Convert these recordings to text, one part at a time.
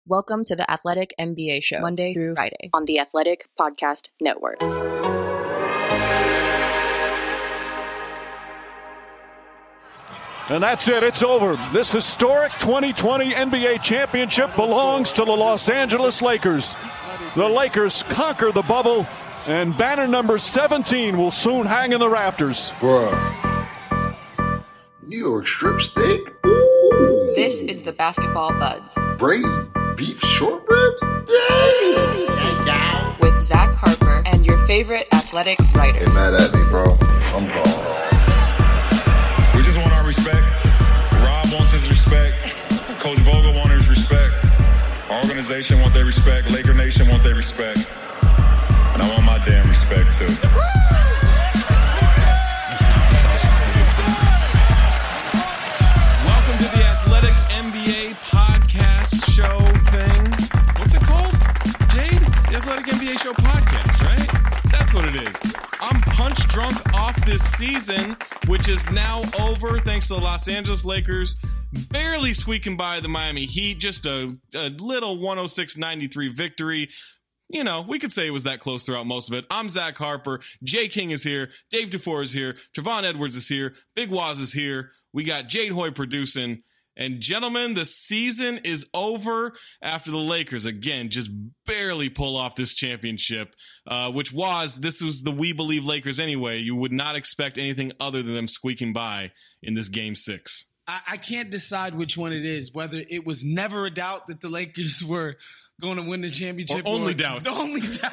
Welcome to the Athletic NBA Show, Monday through Friday on the Athletic Podcast Network. And that's it. It's over. This historic 2020 NBA championship belongs to the Los Angeles Lakers. The Lakers conquer the bubble, and banner number 17 will soon hang in the rafters. Bruh. New York strip steak? Ooh. This is the Basketball Buds. Braised beef short ribs? Dang! With Zach Harper and your favorite athletic writers. Get mad at me, bro. I'm gone. We just want our respect. Rob wants his respect. Coach Vogel wants his respect. Our organization want their respect. Laker Nation want their respect. And I want my damn respect too. Welcome to the Athletic NBA podcast show thing. What's it called? Jade? The Athletic NBA show podcast, right? That's what it is. I'm punch drunk off this season, which is now over thanks to the Los Angeles Lakers barely squeaking by the Miami Heat. Just a little 106-93 victory. You know, we could say it was that close throughout most of it. I'm Zach Harper. Jay King is here. Dave DeFore is here. Trevon Edwards is here. Big Waz is here. We got Jade Hoy producing. And gentlemen, the season is over after the Lakers, again, just barely pull off this championship, this was the We Believe Lakers anyway. You would not expect anything other than them squeaking by in this Game 6. I can't decide which one it is, whether it was never a doubt that the Lakers were going to win the championship. Or only doubts. The only doubt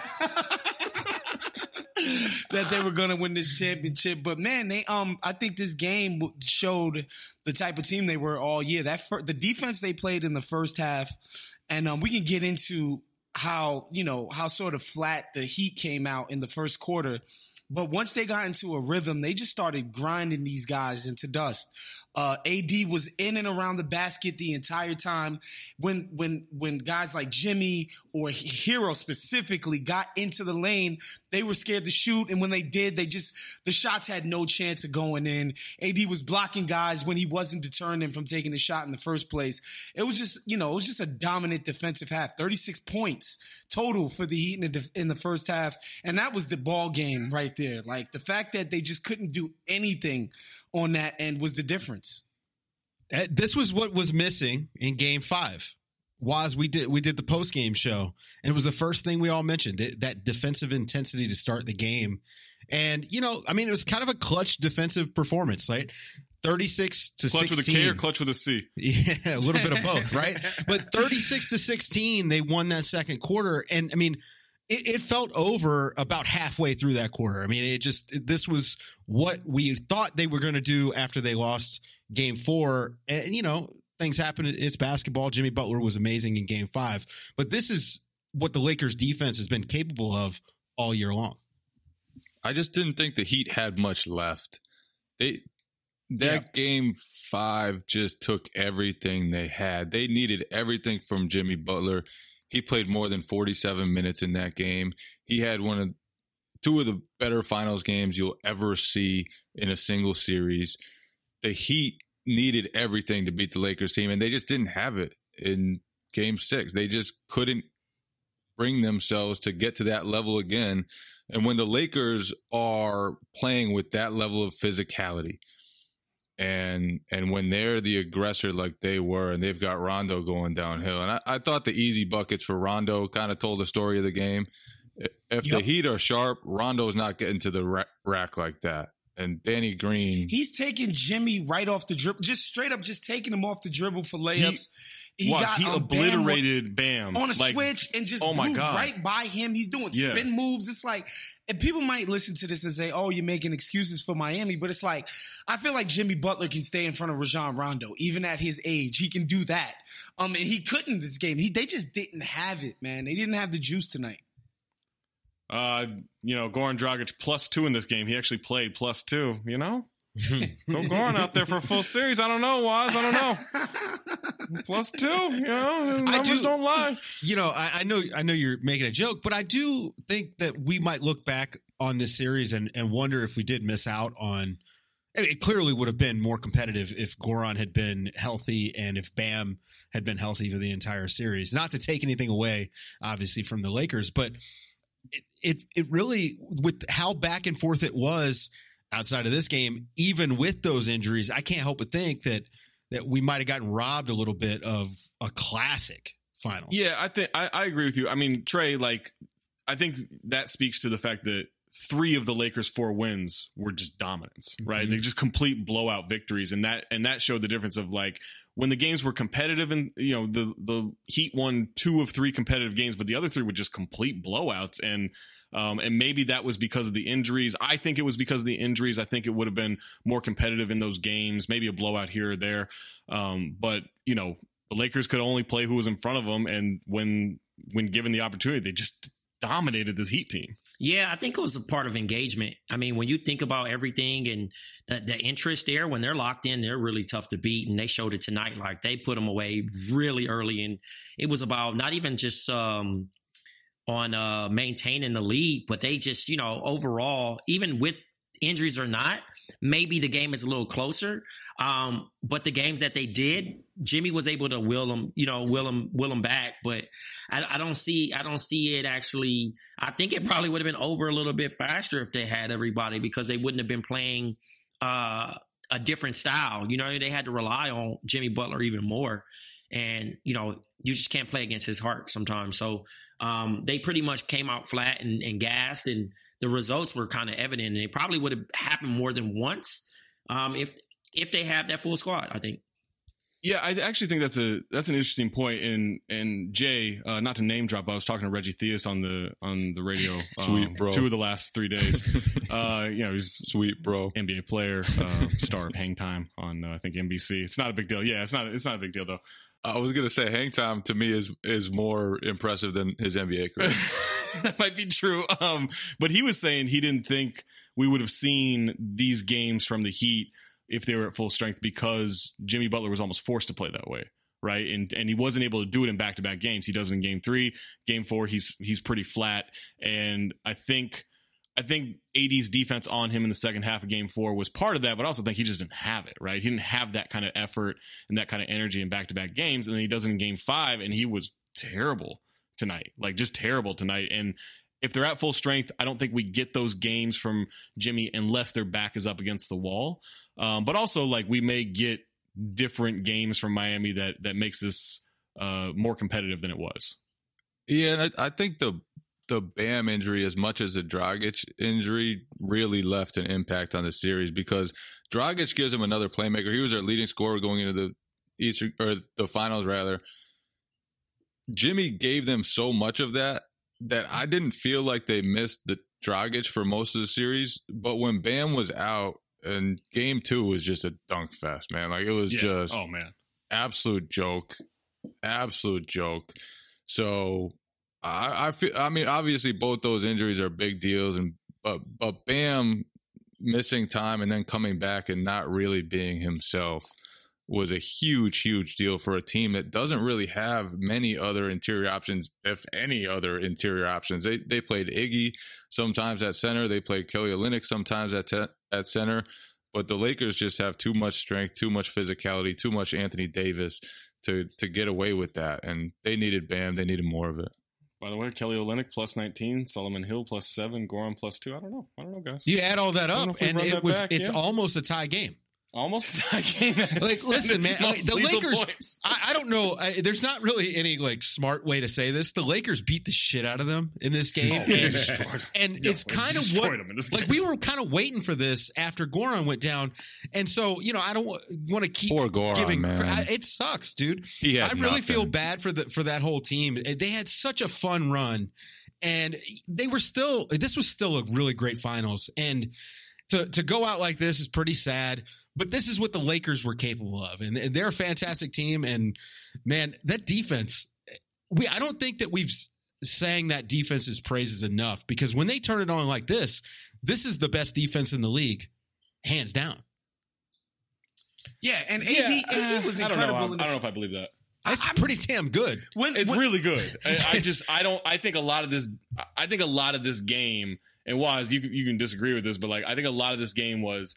that they were going to win this championship. But man, I think this game showed the type of team they were all year. The defense they played in the first half, and we can get into how sort of flat the Heat came out in the first quarter. But once they got into a rhythm, they just started grinding these guys into dust. AD was in and around the basket the entire time. When guys like Jimmy or Hero specifically got into the lane, they were scared to shoot. And when they did, the shots had no chance of going in. AD was blocking guys when he wasn't deterring them from taking the shot in the first place. It was just a dominant defensive half. 36 points total for the Heat in the first half. And that was the ball game right there. Like, the fact that they just couldn't do anything on that end was the difference. This was what was missing in Game 5. We did the post-game show, and it was the first thing we all mentioned, that defensive intensity to start the game. And, it was kind of a clutch defensive performance, right? 36-16. Clutch with a K or clutch with a C? Yeah, a little bit of both, right? But 36-16, they won that second quarter. And, it felt over about halfway through that quarter. This was what we thought they were going to do after they lost Game 4. And, things happen. It's basketball. Jimmy Butler was amazing in Game 5. But this is what the Lakers defense has been capable of all year long. I just didn't think the Heat had much left. Game 5 just took everything they had. They needed everything from Jimmy Butler. He played more than 47 minutes in that game. He had two of the better finals games you'll ever see in a single series. The Heat needed everything to beat the Lakers team, and they just didn't have it in Game 6. They just couldn't bring themselves to get to that level again. And when the Lakers are playing with that level of physicality, and when they're the aggressor like they were, and they've got Rondo going downhill. And I thought the easy buckets for Rondo kind of told the story of the game. If the Heat are sharp, Rondo's not getting to the rack like that. And Danny Green. He's taking Jimmy right off the dribble, just straight up just taking him off the dribble for layups. He obliterated Bam on a switch and just blew right by him. He's doing spin moves. It's like, and people might listen to this and say, oh, you're making excuses for Miami. But it's like, I feel like Jimmy Butler can stay in front of Rajon Rondo. Even at his age, he can do that. And he couldn't this game. They just didn't have it, man. They didn't have the juice tonight. Goran Dragic +2 in this game. He actually played +2, Go Goran out there for a full series. I don't know, Waz. I don't know. +2, numbers don't lie. I know you're making a joke, but I do think that we might look back on this series and wonder if we did miss out on It clearly would have been more competitive if Goran had been healthy and if Bam had been healthy for the entire series. Not to take anything away, obviously, from the Lakers, but it really, with how back and forth it was outside of this game, even with those injuries, I can't help but think that we might have gotten robbed a little bit of a classic finals. Yeah, I think I agree with you. I mean, Trey, I think that speaks to the fact that 3 of the Lakers' 4 wins were just dominance, right? They just complete blowout victories, and that showed the difference of when the games were competitive, and the Heat won 2 of 3 competitive games, but the other 3 were just complete blowouts, and maybe that was because of the injuries. I think it was because of the injuries. I think it would have been more competitive in those games, maybe a blowout here or there, but the Lakers could only play who was in front of them, and when given the opportunity, they just dominated this Heat team. Yeah, I think it was a part of engagement. I mean, when you think about everything and the interest there, when they're locked in, they're really tough to beat. And they showed it tonight. They put them away really early. And it was about not even just on maintaining the lead, but they just, overall, even with injuries or not, maybe the game is a little closer. But the games that they did, Jimmy was able to will them back. But I don't see it actually. I think it probably would have been over a little bit faster if they had everybody, because they wouldn't have been playing a different style. They had to rely on Jimmy Butler even more. And, you just can't play against his heart sometimes. So they pretty much came out flat and gassed, and the results were kind of evident. And it probably would have happened more than once if they have that full squad, I think. Yeah, I actually think that's an interesting point. And Jay, not to name drop, I was talking to Reggie Theus on the radio. Sweet bro. 2 of the last 3 days. He's sweet bro, NBA player, star of Hang Time on I think NBC. It's not a big deal. Yeah, it's not a big deal though. I was gonna say Hang Time to me is more impressive than his NBA career. That might be true. But he was saying he didn't think we would have seen these games from the Heat if they were at full strength, because Jimmy Butler was almost forced to play that way, right? And he wasn't able to do it in back-to-back games. He does it in Game 3, Game 4. He's pretty flat, and I think AD's defense on him in the second half of Game 4 was part of that, but I also think he just didn't have it, right? He didn't have that kind of effort and that kind of energy in back-to-back games, and then he does it in Game 5, and he was terrible tonight, just terrible tonight. And if they're at full strength, I don't think we get those games from Jimmy unless their back is up against the wall. But also, we may get different games from Miami that makes this more competitive than it was. Yeah, and I think the Bam injury, as much as the Dragic injury, really left an impact on the series, because Dragic gives him another playmaker. He was their leading scorer going into the finals rather. Jimmy gave them so much of that I didn't feel like they missed the Dragic for most of the series. But when Bam was out, and Game 2 was just a dunk fest, man. It was just absolute joke. So I feel, obviously both those injuries are big deals, but Bam missing time and then coming back and not really being himself was a huge deal for a team that doesn't really have many other interior options, if any other interior options. They played Iggy sometimes at center. They played Kelly Olynyk sometimes at center. But the Lakers just have too much strength, too much physicality, too much Anthony Davis to get away with that. And they needed Bam. They needed more of it. By the way, Kelly Olynyk plus 19, Solomon Hill plus 7, Goran plus 2. I don't know, guys. You add all that up, and it's almost a tie game. Almost a tie game. Listen, man, the Lakers, I don't know. There's not really any what way to say this. The Lakers beat the shit out of them in this game. And it's kind of what, we were kind of waiting for this after Goran went down. And so, I don't want to keep giving, man. It sucks, dude. I really feel bad for that whole team. They had such a fun run, and this was still a really great finals. And to go out like this is pretty sad. But this is what the Lakers were capable of, and they're a fantastic team. And man, that defense, I don't think that we've sang that defense's praises enough, because when they turn it on like this is the best defense in the league, hands down. Yeah, and AD was incredible. I don't know if I believe that. That's pretty damn good. It's really good. I think a lot of this game, and Waz, you can disagree with this, but I think a lot of this game was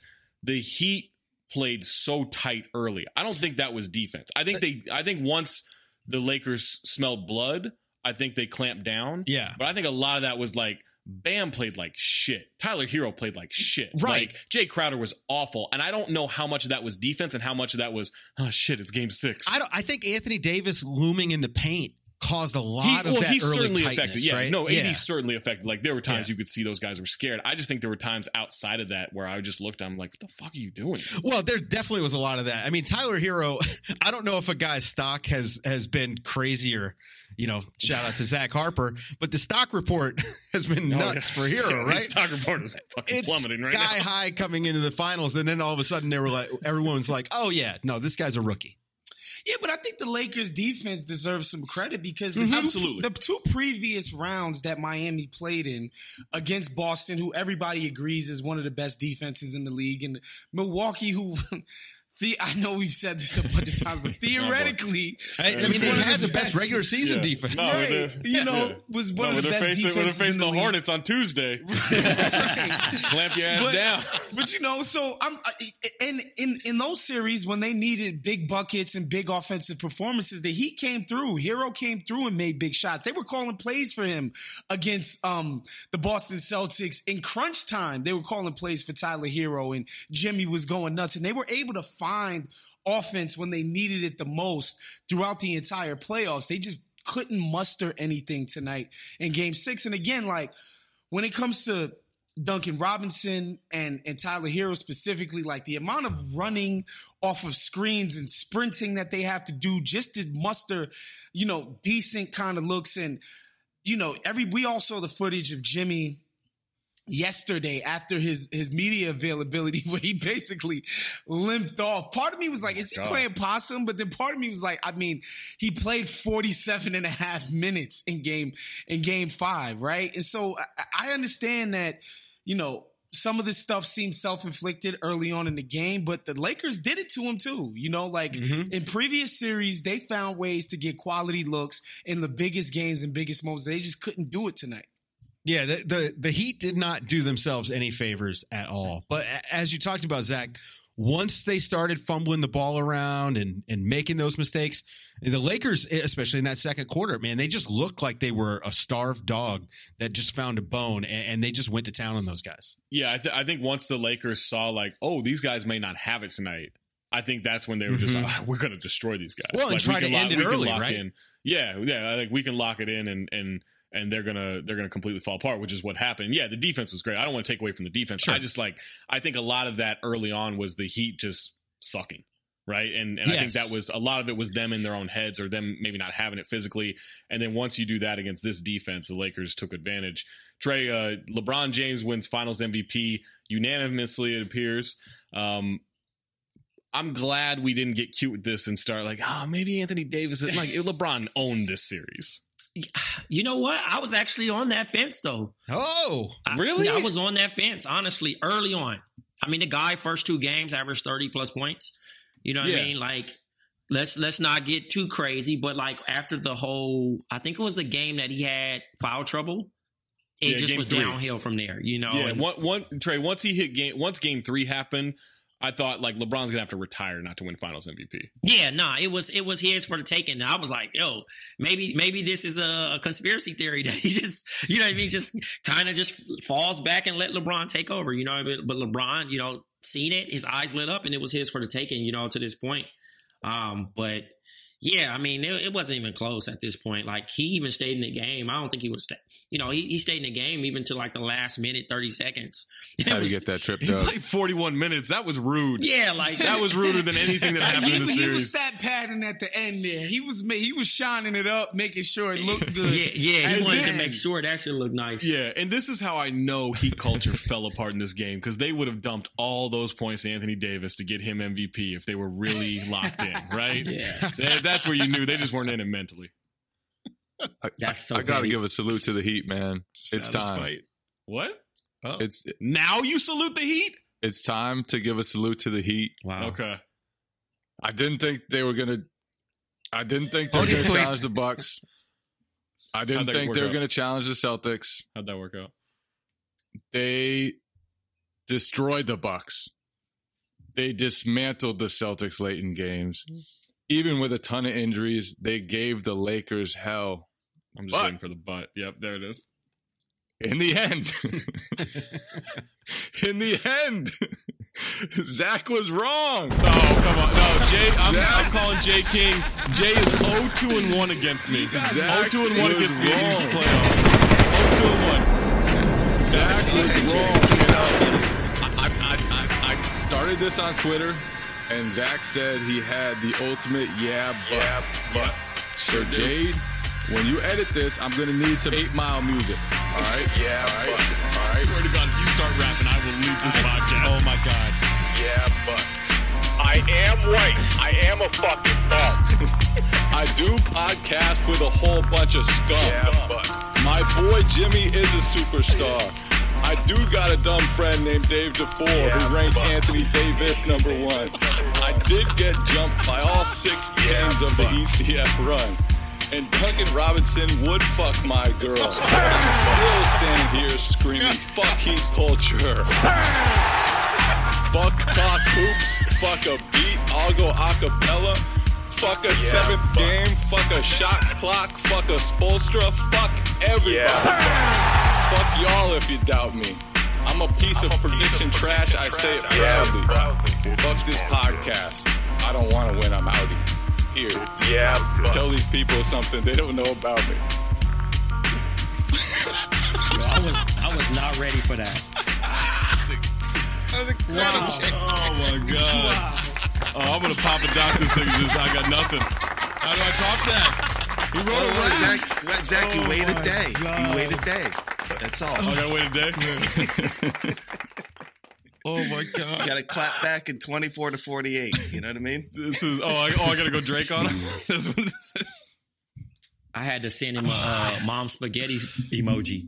the Heat played so tight early. I don't think that was defense. I think once the Lakers smelled blood, I think they clamped down. Yeah. But I think a lot of that was like Bam played like shit. Tyler Hero played like shit. Right. Like Jay Crowder was awful. And I don't know how much of that was defense and how much of that was, oh shit, it's game 6. I think Anthony Davis looming in the paint caused a lot of that early certainly tightness, affected. Yeah, right? no, AD certainly affected. Like there were times you could see those guys were scared. I just think there were times outside of that where I just looked, I'm like, what the fuck are you doing? Well, there definitely was a lot of that. I mean, Tyler Hero, I don't know if a guy's stock has been crazier. You know, shout out to Zach Harper, but the stock report has been nuts for Hero, right? The stock report is fucking plummeting right now. Sky high coming into the finals, and then all of a sudden they were like, everyone's like, oh yeah, no, this guy's a rookie. Yeah, but I think the Lakers defense deserves some credit because Absolutely. The two previous rounds that Miami played in against Boston, who everybody agrees is one of the best defenses in the league, and Milwaukee, who I know we've said this a bunch of times, but theoretically, I mean, they had the best regular season defense. No, was one of the best defenses. When they're facing the league. Hornets on Tuesday, clamp your ass down. But so I'm in those series when they needed big buckets and big offensive performances, the Heat came through. Hero came through and made big shots. They were calling plays for him against the Boston Celtics in crunch time. They were calling plays for Tyler Hero, and Jimmy was going nuts, and they were able to find offense when they needed it the most throughout the entire playoffs. They just couldn't muster anything tonight in game 6. And again, like when it comes to Duncan Robinson and Tyler Hero specifically, like the amount of running off of screens and sprinting that they have to do just to muster, decent kind of looks. And, we all saw the footage of Jimmy yesterday after his media availability where he basically limped off. Part of me was like, is he playing possum? But then part of me was like, I mean, he played 47 and a half minutes in game 5, right? And so I understand that, some of this stuff seems self-inflicted early on in the game, but the Lakers did it to him too. In previous series, they found ways to get quality looks in the biggest games and biggest moments. They just couldn't do it tonight. Yeah, the Heat did not do themselves any favors at all. But as you talked about, Zach, once they started fumbling the ball around and making those mistakes, the Lakers, especially in that second quarter, man, they just looked like they were a starved dog that just found a bone, and they just went to town on those guys. Yeah, I think once the Lakers saw like, oh, these guys may not have it tonight, I think that's when they were just like, oh, we're going to destroy these guys. Well, and try to end it early, right? Yeah, I think we can lock it in and they're gonna completely fall apart, which is what happened. Yeah, the defense was great. I don't want to take away from the defense. Sure. I think a lot of that early on was the Heat just sucking, right? And yes. I think that was a lot of it was them in their own heads or them maybe not having it physically. And then once you do that against this defense, the Lakers took advantage. Trey, LeBron James wins Finals MVP unanimously, it appears. I'm glad we didn't get cute with this and start like, maybe Anthony Davis. Like LeBron owned this series. You know what? I was actually on that fence, though. Oh, really? I was on that fence, honestly, early on. I mean, the guy, first 2 games, averaged 30-plus points. You know what I mean? Like, let's not get too crazy, but, like, after the whole – I think it was the game that he had foul trouble. It just was 3. Downhill from there, Yeah, Trey, once game 3 happened – I thought like LeBron's gonna have to retire not to win Finals MVP. Yeah, it was his for the taking. I was like, yo, maybe this is a conspiracy theory that he just, just kind of just falls back and let LeBron take over, But LeBron, seen it, his eyes lit up, and it was his for the taking, to this point. But yeah, I mean, it wasn't even close at this point. Like he even stayed in the game. I don't think he would stay. He stayed in the game even to like the last minute, 30 seconds. How to get that trip He played 41 minutes. That was rude. Yeah, like that was ruder than anything that happened in the series. He was stat padding at the end there. He was shining it up, making sure it looked good. Yeah, he wanted to make sure that shit looked nice. Yeah, and this is how I know Heat culture fell apart in this game because they would have dumped all those points to Anthony Davis to get him MVP if they were really locked in, right? Yeah. That's where you knew they just weren't in it mentally. I got to give a salute to the Heat, man. It's time. What? Oh. It's now you salute the Heat? It's time to give a salute to the Heat. Wow. Okay. I didn't think they were going to challenge the Bucks. I didn't think they were going to challenge the Celtics. How'd that work out? They destroyed the Bucks. They dismantled the Celtics late in games. Even with a ton of injuries, they gave the Lakers hell. I'm just waiting for the butt. Yep, there it is. In the end, Zach was wrong. Oh, come on. No, Jay, I'm calling Jay King. Jay is 0-2-1 against me. 0-2-1 against me in these playoffs. 0-2-1. Zach was wrong. I started this on Twitter, and Zach said he had the ultimate but. So, Jade, when you edit this, I'm going to need some 8 Mile music. All right? All right. I swear to God, if you start rapping, I will leave this podcast. Oh, my God. Yeah, but I am white. I am a fucking bum. I do podcast with a whole bunch of scum. Yeah, but my boy Jimmy is a superstar. I do got a dumb friend named Dave DeFore who ranked Anthony Davis #1. I did get jumped by all 6 games of the ECF run. And Duncan Robinson would fuck my girl. I'm still standing here screaming, fuck Heat culture. Fuck talk hoops. Fuck a beat. I'll go acapella. Fuck a 7th game. Fuck a shot clock. Fuck a Spoelstra. Fuck everybody. Fuck y'all if you doubt me. I'm a piece of prediction trash. I say it proudly. Fuck this podcast. I don't want to win. I'm outie. Here. Tell these people something they don't know about me. Yo, I was not ready for that. Wow. Oh, my God. Oh, I'm going to pop a doc this thing. I got nothing. How do I top that? He wrote it right. Zach, you wait a day. You wait a day. That's all. I got to wait a day? Oh, my God. You got to clap back in 24-48. You know what I mean? This is, I got to go Drake on him? That's what this is. I had to send him a mom spaghetti emoji.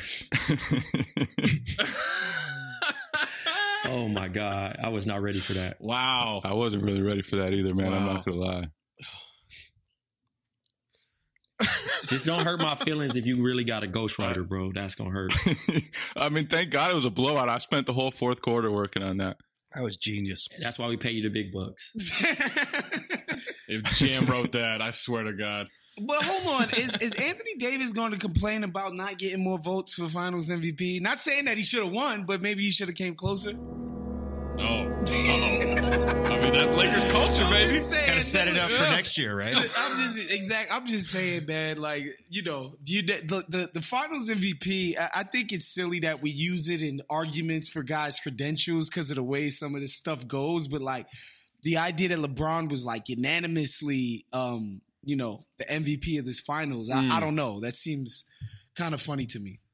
Oh, my God. I was not ready for that. Wow. I wasn't really ready for that either, man. Wow. I'm not going to lie. Just don't hurt my feelings if you really got a ghostwriter, bro. That's going to hurt. I mean, thank God it was a blowout. I spent the whole 4th quarter working on that. That was genius. That's why we pay you the big bucks. If Jam wrote that, I swear to God. But hold on, is Anthony Davis going to complain about not getting more votes for Finals MVP? Not saying that he should have won, but maybe he should have came closer. Oh. I mean, that's Lakers culture, baby. Gotta set it up for next year, right? I'm just saying, man. Like, you know, the Finals MVP. I think it's silly that we use it in arguments for guys' credentials because of the way some of this stuff goes. But like, the idea that LeBron was like unanimously, you know, the MVP of this Finals. I don't know. That seems kind of funny to me.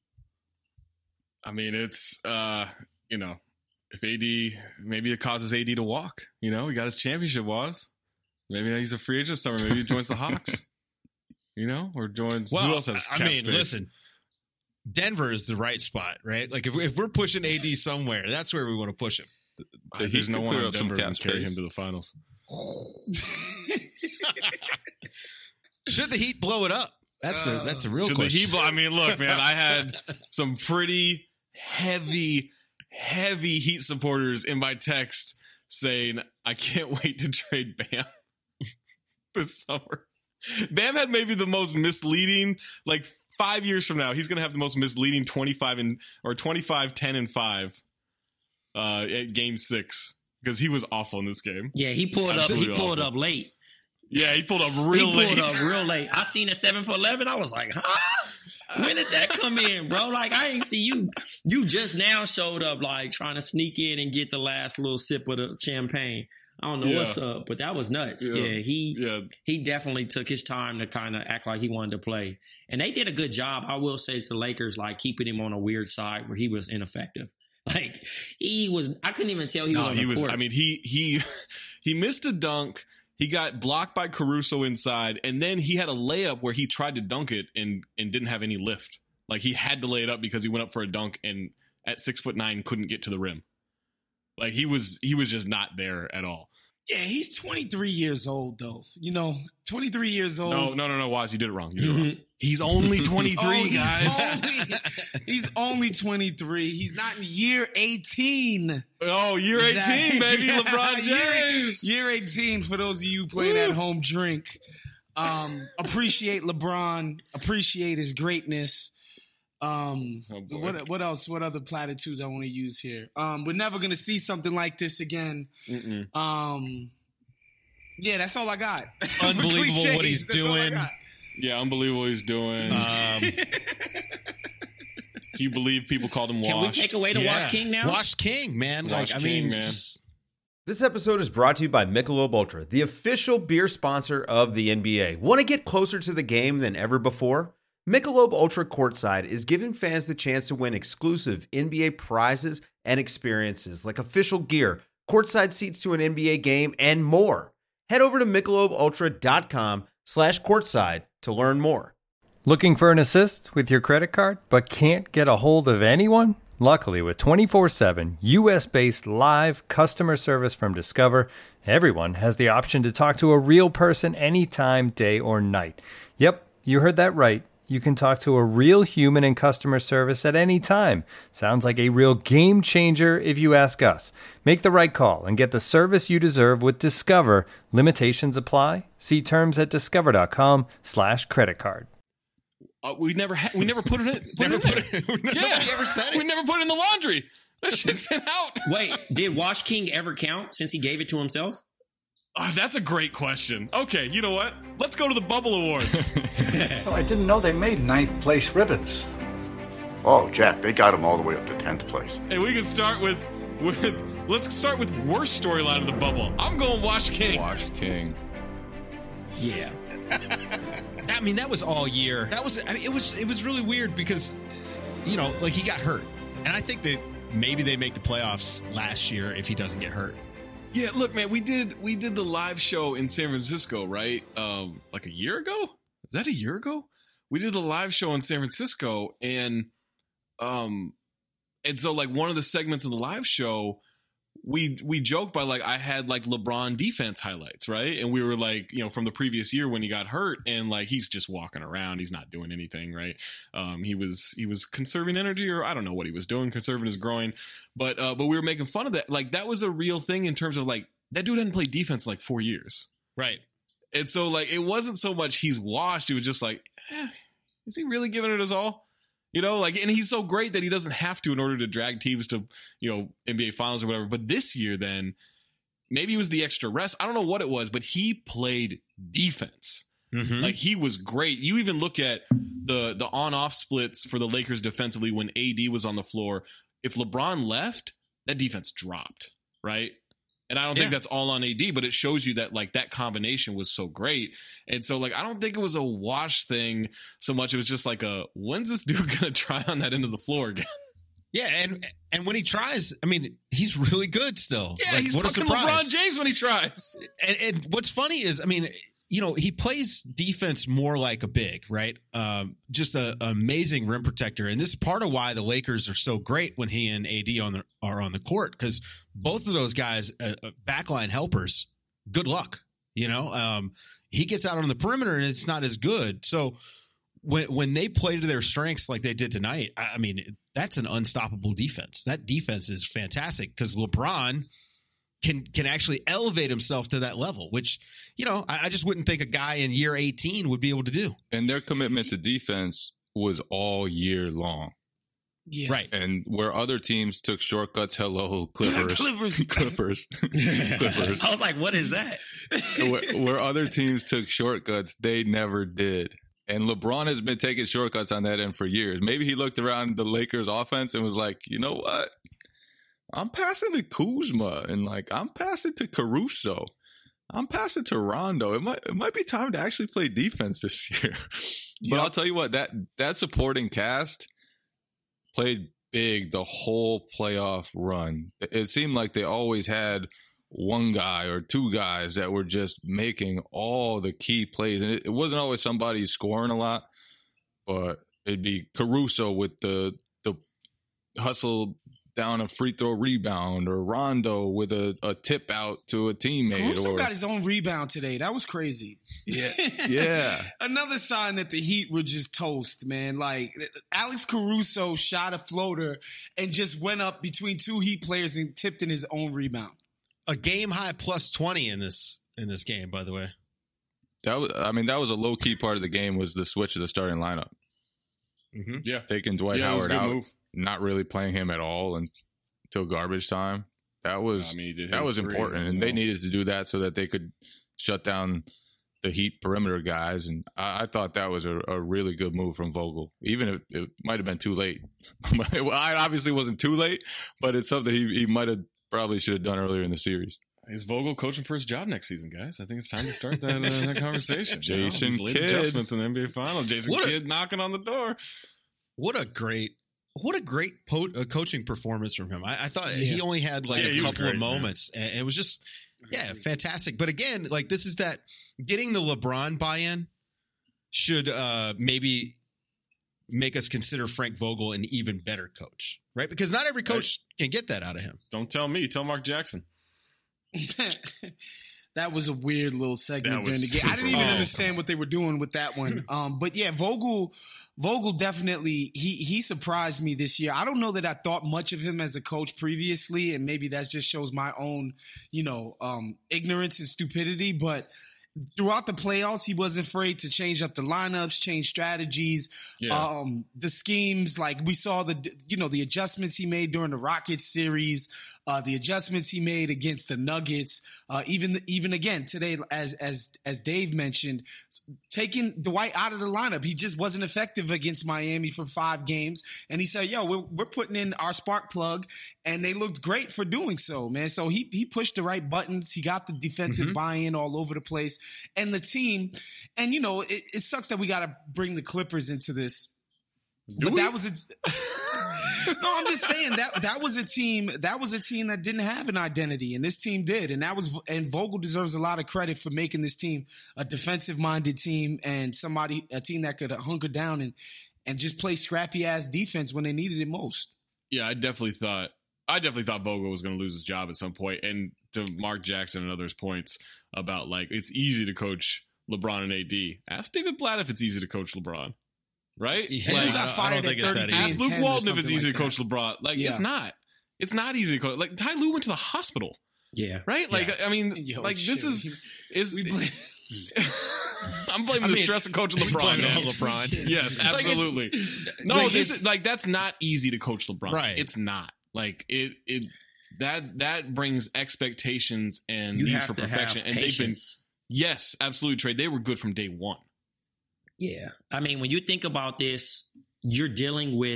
I mean, it's you know. If AD, maybe it causes AD to walk. You know, he got his championship was. Maybe he's a free agent summer. Maybe he joins the Hawks. You know, or joins. Well, who else has cap space? Listen, Denver is the right spot, right? Like if we're pushing AD somewhere, that's where we want to push him. There's no one in Denver who can carry him to the finals. Should the Heat blow it up? That's the real question. The Heat I mean, look, man, I had some pretty heavy Heat supporters in my text saying, I can't wait to trade Bam this summer. Bam had maybe the most misleading, like 5 years from now, he's going to have the most misleading 25, 10, and 5 at Game 6 because he was awful in this game. Yeah, he pulled up late. Yeah, he pulled up real late. I seen a 7 for 11. I was like, huh? When did that come in, bro? Like, I ain't see you. You just now showed up, like, trying to sneak in and get the last little sip of the champagne. I don't know what's up, but that was nuts. Yeah, he definitely took his time to kind of act like he wanted to play. And they did a good job, I will say, to the Lakers, like, keeping him on a weird side where he was ineffective. Like, I couldn't even tell he was on the court. I mean, he missed a dunk. He got blocked by Caruso inside, and then he had a layup where he tried to dunk it and didn't have any lift. Like, he had to lay it up because he went up for a dunk and at 6'9" couldn't get to the rim. Like, he was just not there at all. Yeah, he's 23 years old, though. You know, 23 years old. No, Waz, you did it wrong. He's only 23, guys. He's only 23. He's not in year 18. Oh, year 18, baby. LeBron James. Year 18 for those of you playing at home drink. Appreciate LeBron. Appreciate his greatness. What else? What other platitudes I want to use here? We're never going to see something like this again. Yeah, that's all I got. Unbelievable what he's doing. Yeah, unbelievable what he's doing. Can you believe people called him Wash? Can we take away the Wash King now? Wash King, man. Wash King, man. This episode is brought to you by Michelob Ultra, the official beer sponsor of the NBA. Want to get closer to the game than ever before? Michelob Ultra Courtside is giving fans the chance to win exclusive NBA prizes and experiences like official gear, courtside seats to an NBA game, and more. Head over to MichelobUltra.com/courtside to learn more. Looking for an assist with your credit card but can't get a hold of anyone? Luckily, with 24/7 U.S.-based live customer service from Discover, everyone has the option to talk to a real person anytime, day or night. Yep, you heard that right. You can talk to a real human in customer service at any time. Sounds like a real game changer if you ask us. Make the right call and get the service you deserve with Discover. Limitations apply. See terms at discover.com/creditcard. We never put it in. Nobody ever said it. We never put it in the laundry. That shit's been out. Wait, did Wash King ever count since he gave it to himself? Oh, that's a great question. Okay, you know what? Let's go to the Bubble Awards. Oh, I didn't know they made 9th place ribbons. Oh, Jack, they got him all the way up to 10th place. And we can start with let's start with worst storyline of the bubble. I'm going Wash King. Wash King. Yeah. I mean, that was all year. It was really weird because, you know, like he got hurt. And I think that maybe they make the playoffs last year if he doesn't get hurt. Yeah, look, man, we did the live show in San Francisco, right? Like a year ago? Is that a year ago? We did the live show in San Francisco, and so like one of the segments of the live show, we joked by like I had like LeBron defense highlights, right? And we were like, you know, from the previous year when he got hurt, and like he's just walking around, he's not doing anything, right? He was conserving energy, or I don't know what he was doing, conserving his groin, but we were making fun of that. Like that was a real thing in terms of like that dude hadn't played defense in like 4 years, right? And so like it wasn't so much he's washed; it was just like, is he really giving it his all? You know, like, and he's so great that he doesn't have to in order to drag teams to, you know, NBA finals or whatever. But this year, then, maybe it was the extra rest. I don't know what it was, but he played defense. Mm-hmm. Like, he was great. You even look at the on-off splits for the Lakers defensively when AD was on the floor. If LeBron left, that defense dropped, right? And I don't think that's all on AD, but it shows you that, like, that combination was so great. And so, like, I don't think it was a wash thing so much. It was just like when's this dude going to try on that end of the floor again? Yeah, and when he tries, I mean, he's really good still. Yeah, like, he's what fucking LeBron James when he tries. And what's funny is, I mean, you know, he plays defense more like a big, right? Just an amazing rim protector. And this is part of why the Lakers are so great when he and AD are on the court, because both of those guys, backline helpers, good luck. You know, he gets out on the perimeter and it's not as good. So when they play to their strengths like they did tonight, I mean, that's an unstoppable defense. That defense is fantastic because LeBron can actually elevate himself to that level, which, you know, I just wouldn't think a guy in year 18 would be able to do. And their commitment to defense was all year long. Yeah. Right. And where other teams took shortcuts, hello, Clippers. Clippers. I was like, what is that? Where other teams took shortcuts, they never did. And LeBron has been taking shortcuts on that end for years. Maybe he looked around the Lakers offense and was like, you know what? I'm passing to Kuzma, and like I'm passing to Caruso. I'm passing to Rondo. It might be time to actually play defense this year. But I'll tell you what, that supporting cast played big the whole playoff run. It seemed like they always had one guy or two guys that were just making all the key plays. And it wasn't always somebody scoring a lot, but it'd be Caruso with the hustle down a free throw rebound, or Rondo with a tip out to a teammate. Caruso got his own rebound today. That was crazy. Yeah. Another sign that the Heat were just toast, man. Like, Alex Caruso shot a floater and just went up between two Heat players and tipped in his own rebound. A game high plus 20 in this game, by the way. That was a low key part of the game, was the switch of the starting lineup. Mm-hmm. Yeah, taking Dwight Howard out, not really playing him at all until garbage time. That was important, and they needed to do that so that they could shut down the Heat perimeter guys. And I thought that was a really good move from Vogel, even if it might have been too late. Well, I obviously wasn't too late, but it's something he might have probably should have done earlier in the series. Is Vogel coaching for his job next season, guys? I think it's time to start that conversation. Jason Kidd. Kidd. Adjustments in the NBA Finals. Jason Kidd knocking on the door. What a great coaching performance from him. I thought he only had a couple of moments, and it was just, fantastic. But again, like, this is that getting the LeBron buy-in should maybe make us consider Frank Vogel an even better coach, right? Because not every coach can get that out of him. Don't tell me. Tell Mark Jackson. That was a weird little segment during the game. I didn't even understand what they were doing with that one. But yeah, Vogel definitely, he surprised me this year. I don't know that I thought much of him as a coach previously, and maybe that just shows my own, ignorance and stupidity. But throughout the playoffs, he wasn't afraid to change up the lineups, change strategies, the schemes. Like, we saw the adjustments he made during the Rockets series, the adjustments he made against the Nuggets, even again today, as Dave mentioned, taking Dwight out of the lineup. He just wasn't effective against Miami for 5 games, and he said, we're putting in our spark plug, and they looked great for doing so, man. So he pushed the right buttons. He got the defensive buy-in all over the place, and the team. And it sucks that we got to bring the Clippers into this. That was no, I'm just saying that was a team that didn't have an identity, and this team did, and Vogel deserves a lot of credit for making this team a defensive minded team, and a team that could hunker down and just play scrappy ass defense when they needed it most. Yeah, I definitely thought Vogel was going to lose his job at some point. And to Mark Jackson and others' points about, like, it's easy to coach LeBron and AD. Ask David Blatt if it's easy to coach LeBron. Right? Yeah, like, got fired at 33. Ask Luke Walton if it's easy to coach that. LeBron. Like, it's not. It's not easy to coach. Like, Ty Lue went to the hospital. Yeah. Right? Like, I mean, this is I'm blaming the stress of coaching LeBron. LeBron. Yes, absolutely. That's not easy to coach LeBron. Right. It's not. Like, that brings expectations and needs for perfection. And they've been, yes, absolutely, Trey. They were good from day one. Yeah. I mean, when you think about this, you're dealing with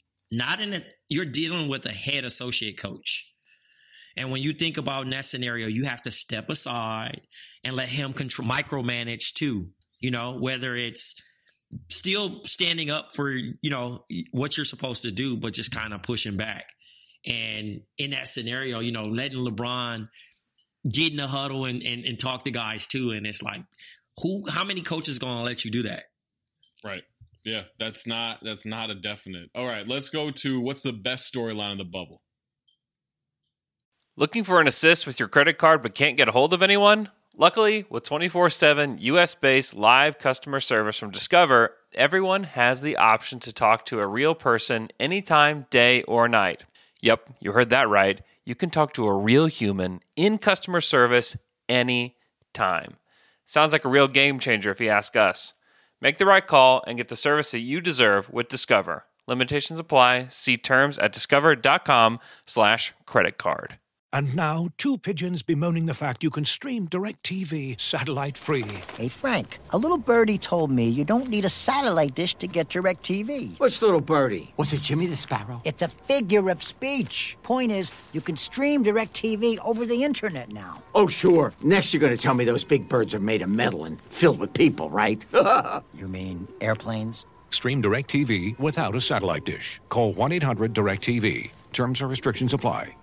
a head associate coach. And when you think about in that scenario, you have to step aside and let him micromanage too, whether it's still standing up for, what you're supposed to do, but just kind of pushing back. And in that scenario, letting LeBron get in the huddle and talk to guys too. And it's like, how many coaches going to let you do that? Right. Yeah. That's not a definite. All right. Let's go to what's the best storyline of the bubble. Looking for an assist with your credit card but can't get a hold of anyone? Luckily, with 24/7 U.S.-based live customer service from Discover, everyone has the option to talk to a real person anytime, day or night. Yep, you heard that right. You can talk to a real human in customer service anytime. Sounds like a real game changer if you ask us. Make the right call and get the service that you deserve with Discover. Limitations apply. See terms at discover.com/creditcard. And now, 2 pigeons bemoaning the fact you can stream DirecTV satellite-free. Hey, Frank, a little birdie told me you don't need a satellite dish to get DirecTV. What's little birdie? Was it Jimmy the Sparrow? It's a figure of speech. Point is, you can stream DirecTV over the internet now. Oh, sure. Next you're going to tell me those big birds are made of metal and filled with people, right? You mean airplanes? Stream DirecTV without a satellite dish. Call 1-800-DirecTV. Terms and restrictions apply.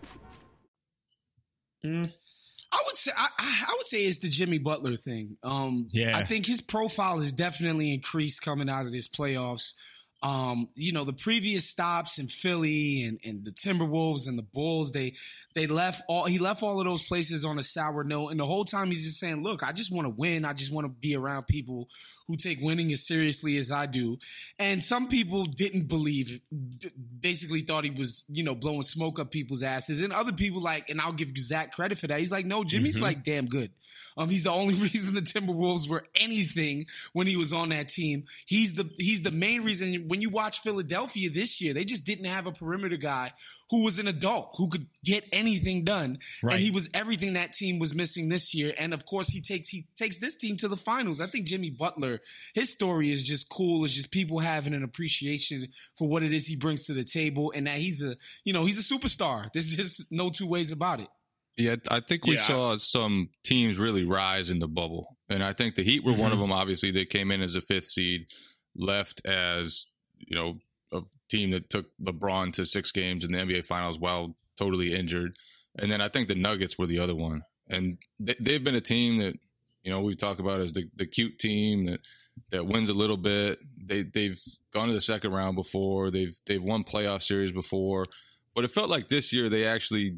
I would say it's the Jimmy Butler thing. I think his profile has definitely increased coming out of this playoffs. The previous stops in Philly and the Timberwolves and the Bulls, he left all of those places on a sour note. And the whole time he's just saying, look, I just want to win. I just want to be around people who take winning as seriously as I do. And some people didn't believe, basically thought he was, blowing smoke up people's asses. And other people and I'll give Zach credit for that. He's like, no, Jimmy's damn good. He's the only reason the Timberwolves were anything when he was on that team. He's the main reason. When you watch Philadelphia this year, they just didn't have a perimeter guy who was an adult, who could get anything done. Right. And he was everything that team was missing this year. And of course, he takes this team to the finals. I think Jimmy Butler, his story is just cool. It's just people having an appreciation for what it is he brings to the table, and that he's a superstar. There's just no two ways about it. Yeah, I think we saw some teams really rise in the bubble. And I think the Heat were one of them. Obviously, they came in as a 5th seed, left as, a team that took LeBron to 6 games in the NBA Finals while totally injured. And then I think the Nuggets were the other one. And they've been a team that, we talk about as the cute team that wins a little bit. They've gone to the second round before. They've won playoff series before. But it felt like this year they actually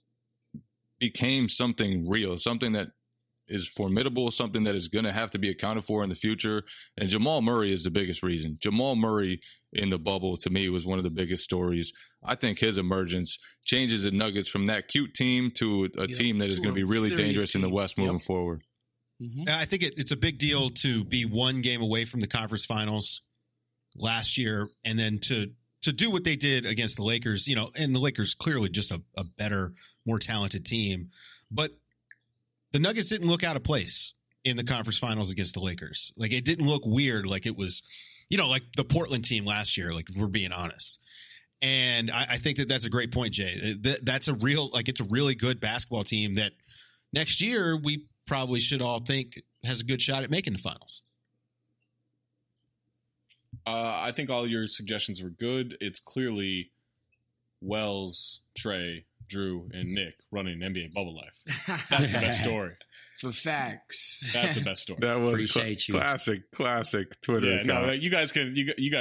became something real, something that is formidable, something that is going to have to be accounted for in the future. And Jamal Murray is the biggest reason. Jamal Murray in the bubble, to me, was one of the biggest stories. I think his emergence changes the Nuggets from that cute team to a team that is going to be really dangerous in the West moving forward. I think it's a big deal to be one game away from the conference finals last year, and then to do what they did against the Lakers, and the Lakers clearly just a better, more talented team. But the Nuggets didn't look out of place in the conference finals against the Lakers. Like, it didn't look weird like it was, like the Portland team last year, like, if we're being honest. And I think that's a great point, Jay. That's it's a really good basketball team that next year we probably should all think has a good shot at making the finals. I think all your suggestions were good. It's clearly Wells, Trey, Drew, and Nick running NBA bubble life. That's the best story. For facts. That's the best story. That was classic Twitter account. No, you guys can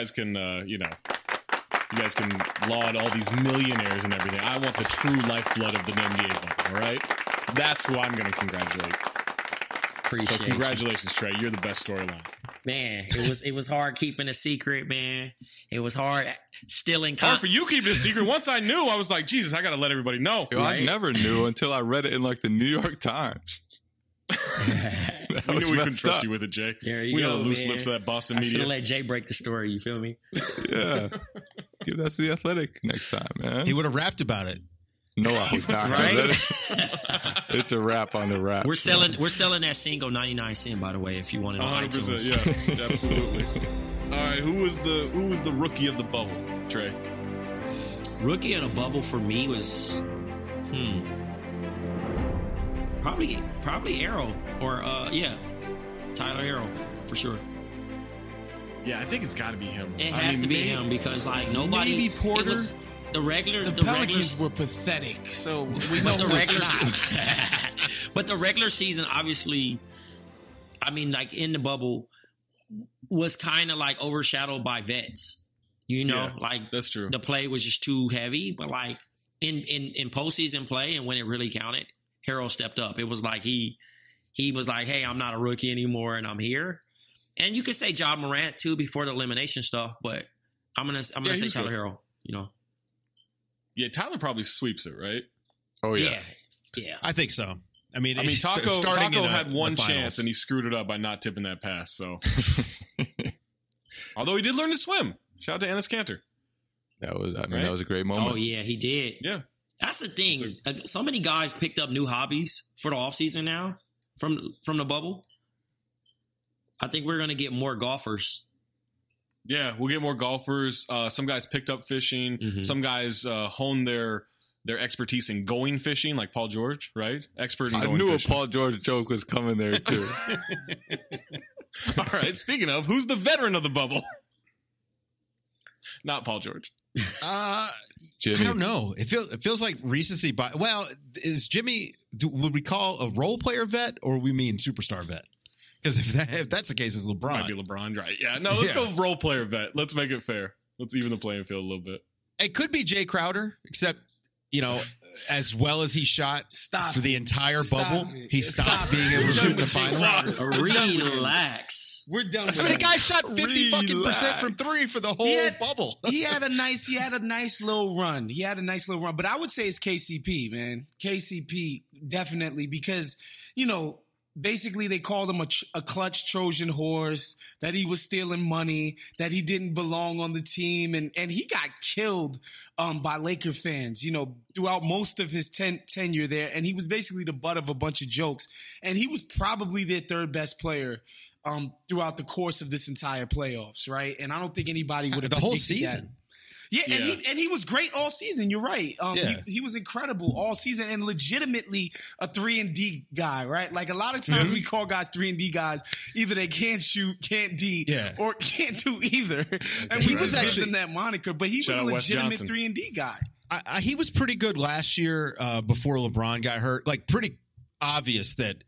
laud all these millionaires and everything. I want the true lifeblood of the NBA bubble, all right? That's who I'm going to congratulate. Appreciate so congratulations, Trey. You're the best storyline. Man, it was hard keeping a secret, man. It was hard stealing. Hard for you keeping a secret. Once I knew, I was like, Jesus, I got to let everybody know. Yo, right? I never knew until I read it in the New York Times. We knew we couldn't trust you with it, Jay. We know the loose lips of that Boston media. I should have let Jay break the story. You feel me? Yeah. Give that to the Athletic next time, man. He would have rapped about it. No, I would not. Right? It's a wrap on the wrap. We're selling that single 99 cents, by the way, if you want it on 100%, iTunes. Yeah, absolutely. All right, who was the rookie of the bubble, Trey? Rookie of the bubble for me was probably Arrow or Tyler Arrow for sure. Yeah, I think it's got to be him. It has to be him because nobody. Maybe Porter. The Pelicans were pathetic, so we know the regular season. But the regular season, obviously, in the bubble, was kind of overshadowed by vets. That's true. The play was just too heavy. But in postseason play and when it really counted, Harold stepped up. It was he was like, hey, I'm not a rookie anymore, and I'm here. And you could say Ja Morant too before the elimination stuff, but I'm gonna say Tyler Harold. Yeah, Tyler probably sweeps it, right? Oh, yeah. Yeah. I think so. Taco had one chance, and he screwed it up by not tipping that pass. So, although he did learn to swim. Shout out to Enes Kanter. That was a great moment. Oh, yeah, he did. Yeah. That's the thing. So many guys picked up new hobbies for the offseason now from the bubble. I think we're going to get more golfers. Yeah, we'll get more golfers. Some guys picked up fishing. Mm-hmm. Some guys honed their expertise in going fishing, like Paul George, right? Expert in going fishing. I knew a Paul George joke was coming there, too. All right, speaking of, who's the veteran of the bubble? Not Paul George. Jimmy. I don't know. It feels like recency bias. Well, is Jimmy, would we call a role player vet or we mean superstar vet? Because if that's the case, it's LeBron. Might be LeBron, right? Yeah, no, let's go role player vet. Let's make it fair. Let's even the playing field a little bit. It could be Jay Crowder, except, as well as he shot for the entire bubble, he stopped being able to shoot in the finals. Relax. We're done with the guy shot 50% from three for the whole bubble. He had a nice little run. But I would say it's KCP, man. KCP, definitely, because, basically, they called him a clutch Trojan horse, that he was stealing money, that he didn't belong on the team. And he got killed by Laker fans, throughout most of his tenure there. And he was basically the butt of a bunch of jokes. And he was probably their third best player throughout the course of this entire playoffs, right? And I don't think anybody would have the whole season. That. Yeah, and he was great all season. You're right. He was incredible all season and legitimately a 3-and-D guy, right? Like a lot of times we call guys 3-and-D guys. Either they can't shoot, can't D, or can't do either. And we just give them that moniker. But he was a legitimate 3-and-D guy. He was pretty good last year before LeBron got hurt. Like pretty obvious that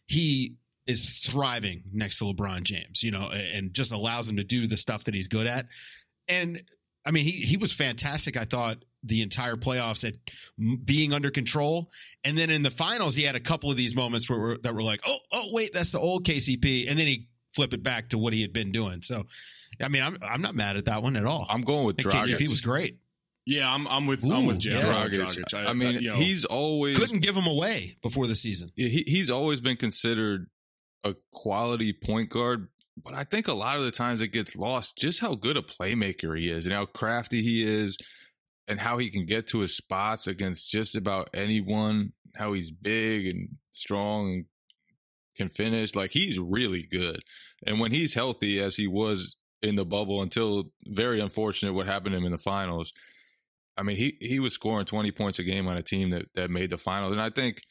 he is thriving next to LeBron James, and just allows him to do the stuff that he's good at. And I mean, he was fantastic, I thought, the entire playoffs at being under control. And then in the finals, he had a couple of these moments that were like, oh, wait, that's the old KCP. And then he flipped it back to what he had been doing. So, I mean, I'm not mad at that one at all. I'm going with Dragic. KCP was great. Yeah, I'm with Jeff. Dragic. I mean, he's always couldn't give him away before the season. He's always been considered a quality point guard. But I think a lot of the times it gets lost just how good a playmaker he is and how crafty he is and how he can get to his spots against just about anyone, how he's big and strong and can finish. Like, he's really good. And when he's healthy, as he was in the bubble until very unfortunate what happened to him in the finals, I mean, he was scoring 20 points a game on a team that made the finals. And I think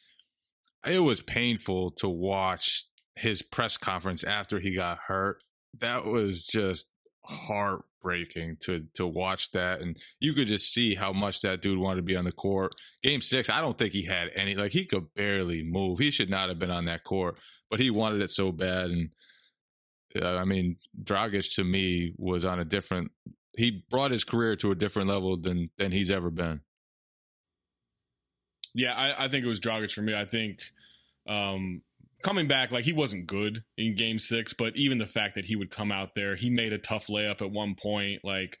it was painful to watch his press conference after he got hurt. That was just heartbreaking to watch that. And you could just see how much that dude wanted to be on the court. Game 6, I don't think he had any, like, he could barely move. He should not have been on that court, but he wanted it so bad. And I mean, Dragic to me was on a different, he brought his career to a different level than he's ever been. Yeah, I think it was Dragic for me. I think, coming back, like, he wasn't good in Game 6, but even the fact that he would come out there, he made a tough layup at one point, like,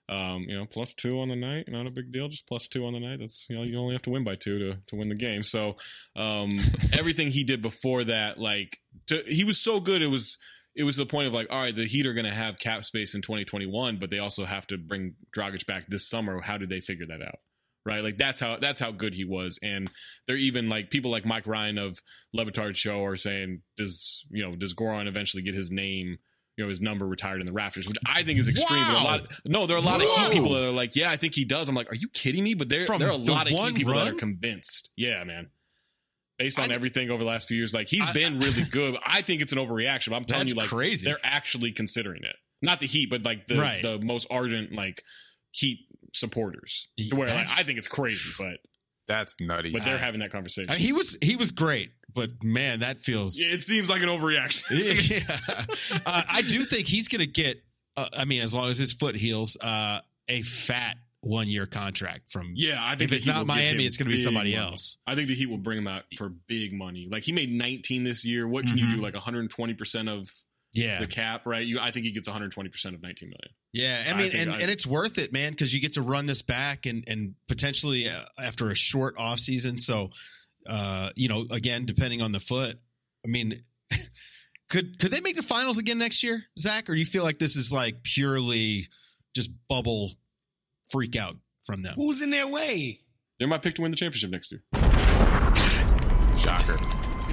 +2 on the night, not a big deal, just +2 on the night. That's, you only have to win by 2 to win the game. So, everything he did before that, like, he was so good. It was the point of like, all right, the Heat are going to have cap space in 2021, but they also have to bring Dragic back this summer. How did they figure that out? Right, like that's how good he was, and they're even like people like Mike Ryan of Levitard Show are saying, does Goran eventually get his name, his number retired in the rafters, which I think is extreme. Wow. There are a lot of Heat people that are like, yeah, I think he does. I'm like, are you kidding me? But there are a lot of Heat people that are convinced. Yeah, man. Based on everything over the last few years, like he's been really good. I think it's an overreaction. But I'm telling you, like, crazy. They're actually considering it. Not the Heat, but like the most ardent like Heat supporters. Where like, I think it's crazy, but that's nutty. But they're having that conversation. He was great, but man, that feels. Yeah, it seems like an overreaction. Yeah. I do think he's going to get. As long as his foot heals, a fat 1-year contract from. Yeah, I think if it's not Miami, it's going to be somebody else. I think the Heat will bring him out for big money. Like he made 19 this year. What can you do? Like 120% of. Yeah, the cap, right? I think he gets 120% of $19 million. Yeah, I mean, and it's worth it, man, because you get to run this back and potentially after a short off season. So, again, depending on the foot, I mean, could they make the finals again next year, Zach? Or do you feel like this is like purely just bubble freak out from them? Who's in their way? They're my pick to win the championship next year. Shocker.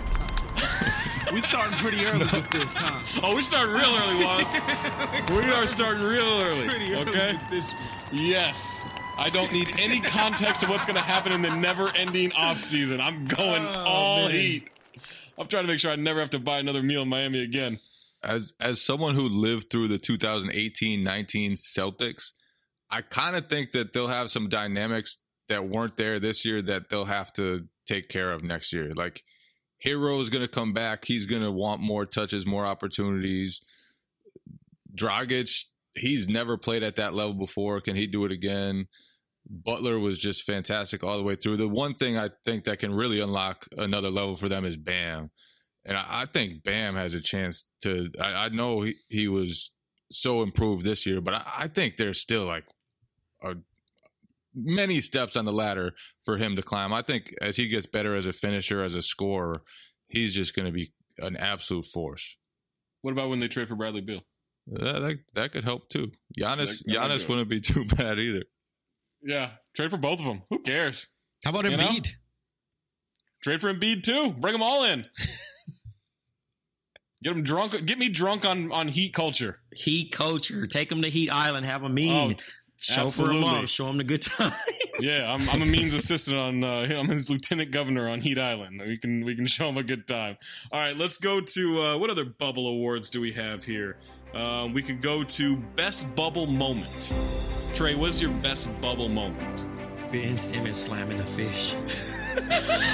We starting pretty early with this, huh? Oh, we starting real early, Waz. We are starting real early. Pretty early okay? with this. Yes. I don't need any context of what's going to happen in the never-ending offseason. I'm going all Heat. I'm trying to make sure I never have to buy another meal in Miami again. As someone who lived through the 2018-19 Celtics, I kind of think that they'll have some dynamics that weren't there this year that they'll have to take care of next year. Like, Hero is going to come back. He's going to want more touches, more opportunities. Dragic, he's never played at that level before. Can he do it again? Butler was just fantastic all the way through. The one thing I think that can really unlock another level for them is Bam. And I think Bam has a chance to – I know he was so improved this year, but I think there's still like many steps on the ladder for him to climb. I think as he gets better as a finisher, as a scorer, he's just going to be an absolute force. What about when they trade for Bradley Beal? That could help too. Giannis wouldn't be too bad either. Yeah, trade for both of them. Who cares? How about Embiid? Trade for Embiid too. Bring them all in. Get them drunk. Get me drunk on Heat culture. Heat culture. Take them to Heat Island. Have a mean. Show for a love. Show them the good time. Yeah, I'm a means assistant on. I'm his lieutenant governor on Heat Island. We can show him a good time. All right, let's go to what other bubble awards do we have here? We could go to best bubble moment. Trey, what's your best bubble moment? Ben Simmons slamming a fish. Oh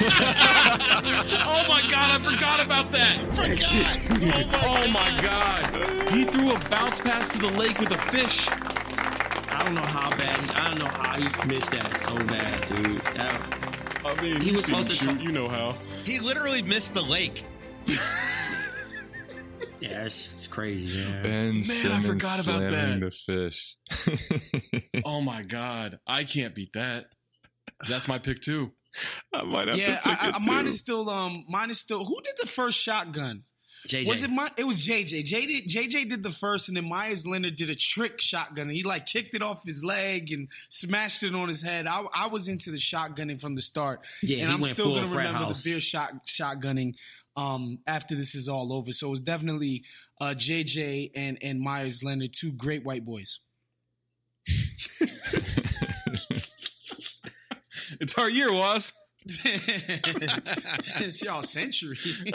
my God, I forgot about that. Oh my God. He threw a bounce pass to the lake with a fish. I don't know how he missed that so bad, dude. I mean, he was supposed to shoot, you know how. He literally missed the lake. Yeah, it's crazy, man. Ben Simmons, I forgot about slamming that. the fish. Oh my God, I can't beat that. That's my pick too. I might have to pick it too. Mine is still. Who did the first shotgun? JJ. Was it mine? It was JJ. JJ did the first, and then Myers Leonard did a trick shotgun. He like kicked it off his leg and smashed it on his head. I was into the shotgunning from the start. Yeah, and he I'm went still full gonna frat remember house. the beer shotgunning after this is all over. So it's definitely JJ and Myers Leonard, two great white boys. It's our year, was. It's y'all century.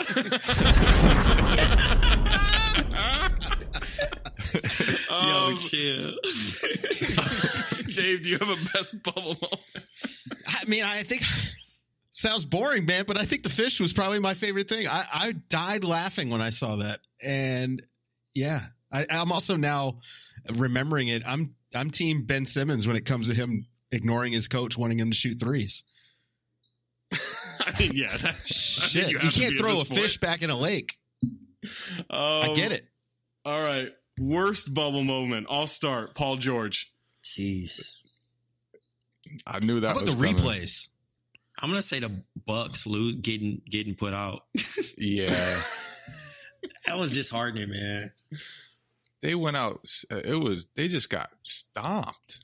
Yo, chill. Dave, do you have a best bubble moment? I mean, I think sounds boring, man, but I think the fish was probably my favorite thing. I died laughing when I saw that, and yeah, I'm also now remembering it. I'm team Ben Simmons when it comes to him ignoring his coach, wanting him to shoot threes. I mean, yeah, that's shit. You can't throw a fish back in a lake. I get it. All right, worst bubble moment. I'll start. Paul George. Jeez. I knew that. How about was the coming. replays? I'm gonna say the Bucks getting put out. Yeah. That was disheartening, man. They went out. They just got stomped.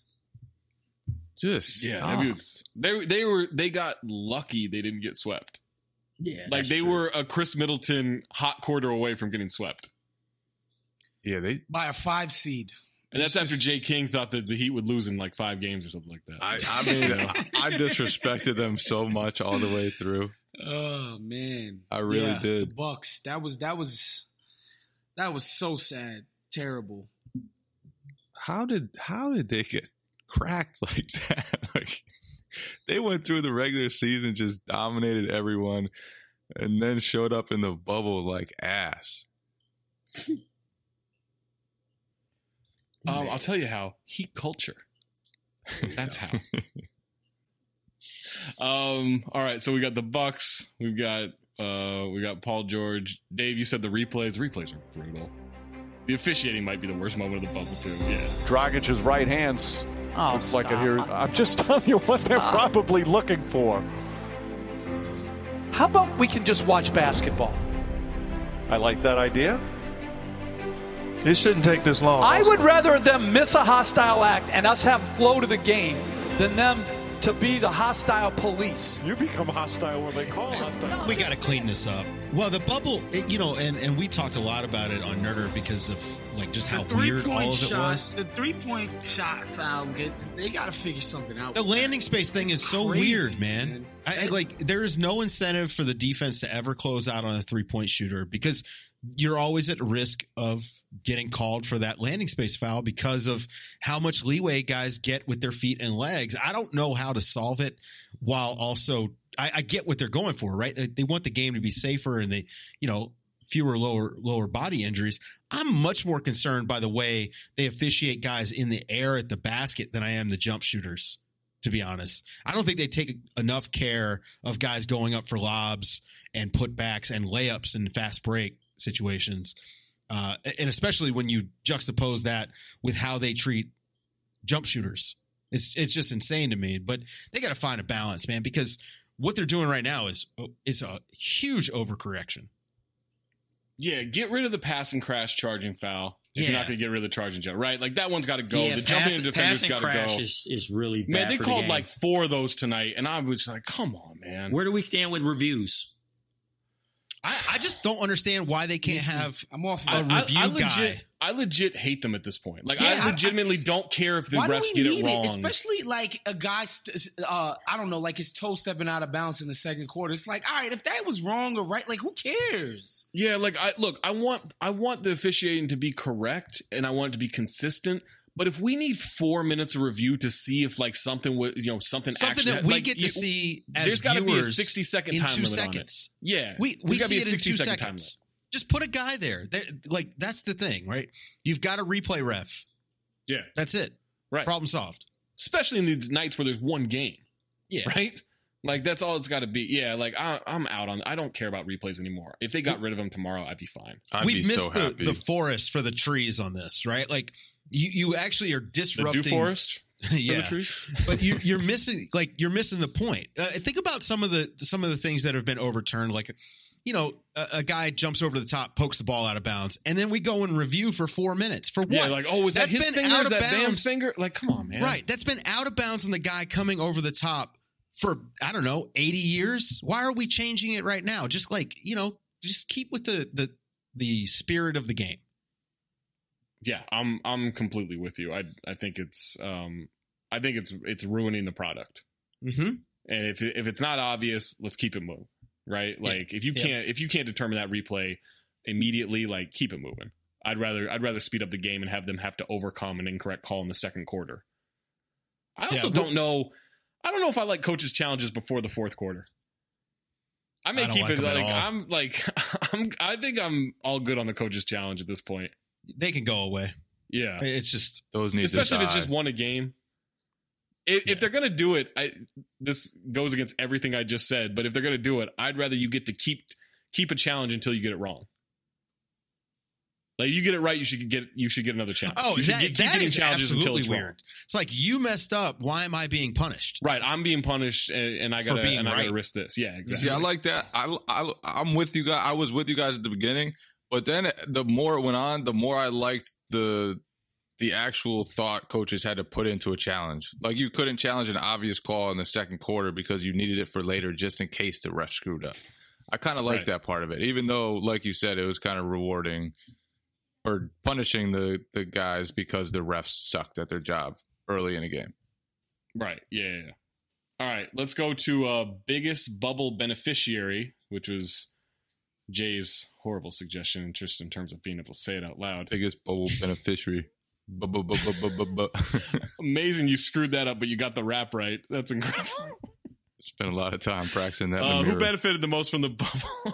They got lucky they didn't get swept. Yeah, like they were a Chris Middleton hot quarter away from getting swept. Yeah, by a 5 seed. And that's after Jay King thought that the Heat would lose in like 5 games or something like that. I mean, I disrespected them so much all the way through. Oh man, I really did. The Bucks. That was so sad, terrible. How did they get cracked like that? Like they went through the regular season, just dominated everyone, and then showed up in the bubble like ass. I'll tell you how. Heat culture. That's how. All right, so we got the Bucks. We got Paul George. Dave, you said the replays. The replays are brutal. The officiating might be the worst moment of the bubble too. Yeah. Dragic's right hands. Looks like it here. I'm just telling you what they're probably looking for. How about we can just watch basketball? I like that idea. It shouldn't take this long. I would rather them miss a hostile act and us have flow to the game than them to be the hostile police. You become hostile when they call hostile. We got to clean this up. Well, the bubble, and we talked a lot about it on Nerder because of like just how weird all of it was. The 3-point shot foul, they got to figure something out. The landing space thing is so crazy, weird, man. There is no incentive for the defense to ever close out on a 3-point shooter because you're always at risk of getting called for that landing space foul because of how much leeway guys get with their feet and legs. I don't know how to solve it while also I get what they're going for, right? They want the game to be safer and they, fewer lower body injuries. I'm much more concerned by the way they officiate guys in the air at the basket than I am the jump shooters, to be honest. I don't think they take enough care of guys going up for lobs and putbacks and layups in fast break situations. And especially when you juxtapose that with how they treat jump shooters. It's just insane to me, but they got to find a balance, man, because what they're doing right now is a huge overcorrection. Yeah, get rid of the pass and crash charging foul. If you're not going to get rid of the charging jump, right? Like that one's got to go. Yeah, the jumping and defenders got to go. Is really bad. Man, they for called the game. like 4 of those tonight, and I was like, come on, man. Where do we stand with reviews? I just don't understand why they can't have I'm off a review guy. I legit hate them at this point. Like, I legitimately don't care if the refs get it wrong. Especially like a guy, I don't know, like his toe stepping out of bounds in the second quarter. It's like, all right, if that was wrong or right, like who cares? Yeah, like I want the officiating to be correct, and I want it to be consistent. But if we need 4 minutes of review to see if like something something actually that we like, get to see as there's got to be a viewers 60-second in time 2 limit seconds. on it. Yeah, we there's gotta see be a it in 2 60-second time limit. seconds. Just put a guy there. Like that's the thing, right? You've got a replay ref. Yeah, that's it. Right, problem solved. Especially in these nights where there's one game. Yeah, right. Like that's all it's got to be. Yeah, like I'm out on. I don't care about replays anymore. If they got rid of them tomorrow, I'd be fine. We've missed the forest for the trees on this, right? Like you actually are disrupting the forest. Yeah, but you're missing the point. Think about some of the things that have been overturned. Like, a guy jumps over the top, pokes the ball out of bounds, and then we go and review for 4 minutes for what? Yeah, like is that his finger? Is that Bam's finger? Like, come on, man. Right, that's been out of bounds on the guy coming over the top for 80 years. Why are we changing it right now? Just just keep with the spirit of the game. Yeah, I'm completely with you. I think it's ruining the product. Mm-hmm. And if it's not obvious, let's keep it moving. Right? Like if you can't determine that replay immediately, like keep it moving. I'd rather speed up the game and have them have to overcome an incorrect call in the second quarter. I also don't know. I don't know if I like coaches' challenges before the fourth quarter. I may keep it like I think I'm all good on the coaches' challenge at this point. They can go away. Yeah, it's just those need especially to if it's just one a game. If they're going to do it, this goes against everything I just said, but if they're going to do it, I'd rather you get to keep a challenge until you get it wrong. Like you get it right, you should get another challenge. Oh, you should keep getting challenges until it's weird. wrong. It's like you messed up. Why am I being punished? Right, I'm being punished, and I gotta risk this. Yeah, exactly. Yeah, I like that. I'm with you guys. I was with you guys at the beginning, but then the more it went on, the more I liked the actual thought coaches had to put into a challenge. Like you couldn't challenge an obvious call in the second quarter because you needed it for later just in case the ref screwed up. I kind of like that part of it, even though, like you said, it was kind of rewarding or punishing the guys because the refs sucked at their job early in the game. Right. Yeah. All right. Let's go to biggest bubble beneficiary, which was Jay's horrible suggestion just in terms of being able to say it out loud. Biggest bubble beneficiary. Amazing you screwed that up, but you got the rap right. That's incredible. Spent a lot of time practicing that. Who benefited the most from the bubble?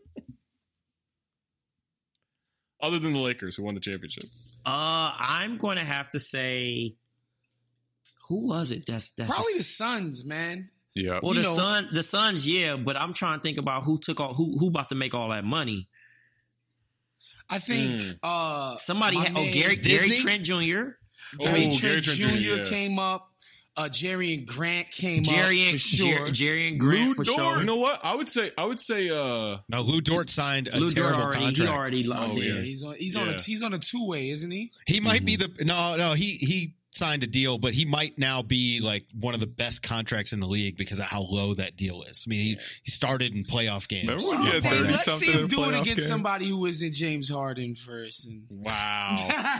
Other than the Lakers, who won the championship? I'm going to have to say, who was it? That's probably the Suns, man. Yeah. Well, the Suns, yeah, but I'm trying to think about who about to make all that money. I think somebody Gary Trent Jr. Gary Trent Jr. came up. Jerry and Grant came up for sure. Jerry and Grant for sure. You know what? I would say. No, Lou Dort signed a terrible contract. He already. He's on a two-way, isn't he? He might be he signed a deal, but he might now be like one of the best contracts in the league because of how low that deal is. I mean, he started in playoff games. Let's see him do it against somebody who isn't James Harden first. Wow.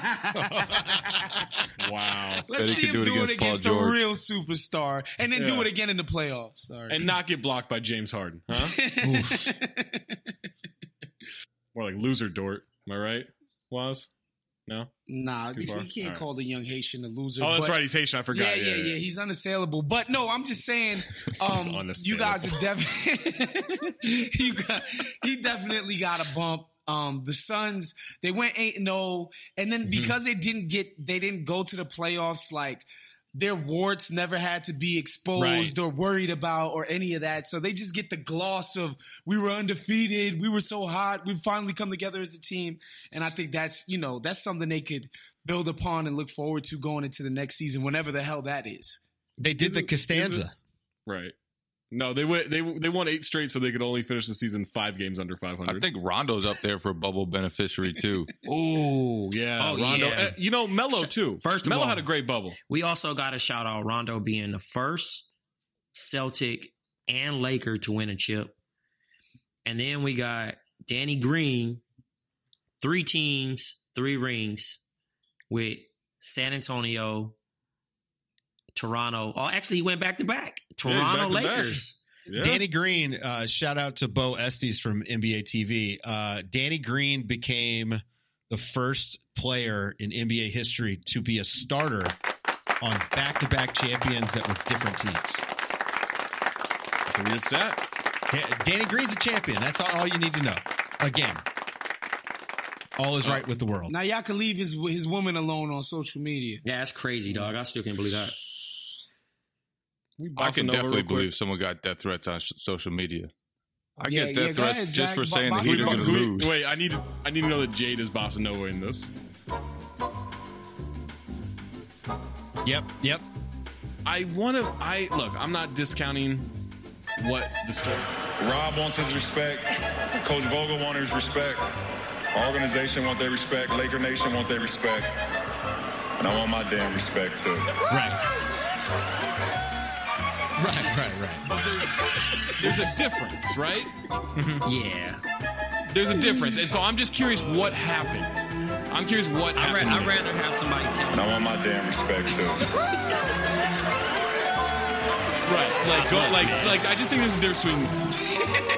Wow. Let's see him do it against a real superstar and then do it again in the playoffs. Sorry. And not get blocked by James Harden, huh? More like loser Dort. Am I right, Waz? No? Nah, we can't call the young Haitian a loser. Oh, that's right. He's Haitian. I forgot. Yeah. He's unassailable. But no, I'm just saying, you guys are definitely, he definitely got a bump. The Suns, they went 8-0, and then because they didn't go to the playoffs, like their warts never had to be exposed or worried about or any of that. So they just get the gloss of, we were undefeated, we were so hot, we finally come together as a team. And I think that's something they could build upon and look forward to going into the next season, whenever the hell that is. They did the Costanza. Right. No, they won 8 straight, so they could only finish the season 5 games under 500. I think Rondo's up there for bubble beneficiary too. Oh yeah, Rondo. Yeah. Melo too. First of Melo all, had a great bubble. We also got to shout out Rondo being the first Celtic and Laker to win a chip, and then we got Danny Green, 3 teams, 3 rings with San Antonio, Toronto. Oh, actually, he went back to back. Toronto Lakers. Yeah. Danny Green, shout out to Bo Estes from NBA TV. Danny Green became the first player in NBA history to be a starter on back-to-back champions that were different teams. That's a weird stat. Danny Green's a champion. That's all you need to know. Again, all is right with the world. Now y'all can leave his woman alone on social media. Yeah, that's crazy, dog. I still can't believe that. I can definitely believe someone got death threats on social media. I get death threats just for saying the Heat are going to lose. Wait, I need to know that Jade is bossa nova in this. Yep. Look, I'm not discounting what the story. Rob wants his respect. Coach Vogel wants his respect. Our organization want their respect. Laker Nation want their respect. And I want my damn respect too. Right. But there's a difference, right? Yeah. There's a difference. And so I'm just curious what happened. I'm curious what happened. I'd rather have somebody tell me. And I want my damn respect too. Right. Like I just think there's a difference between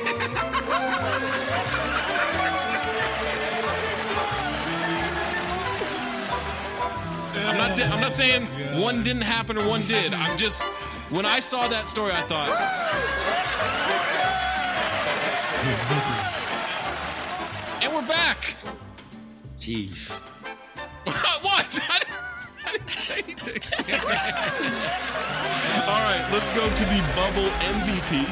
I'm not saying one didn't happen or one did. I'm just, when I saw that story, I thought, and we're back. Jeez. What? I didn't say anything. All right, let's go to the bubble MVP.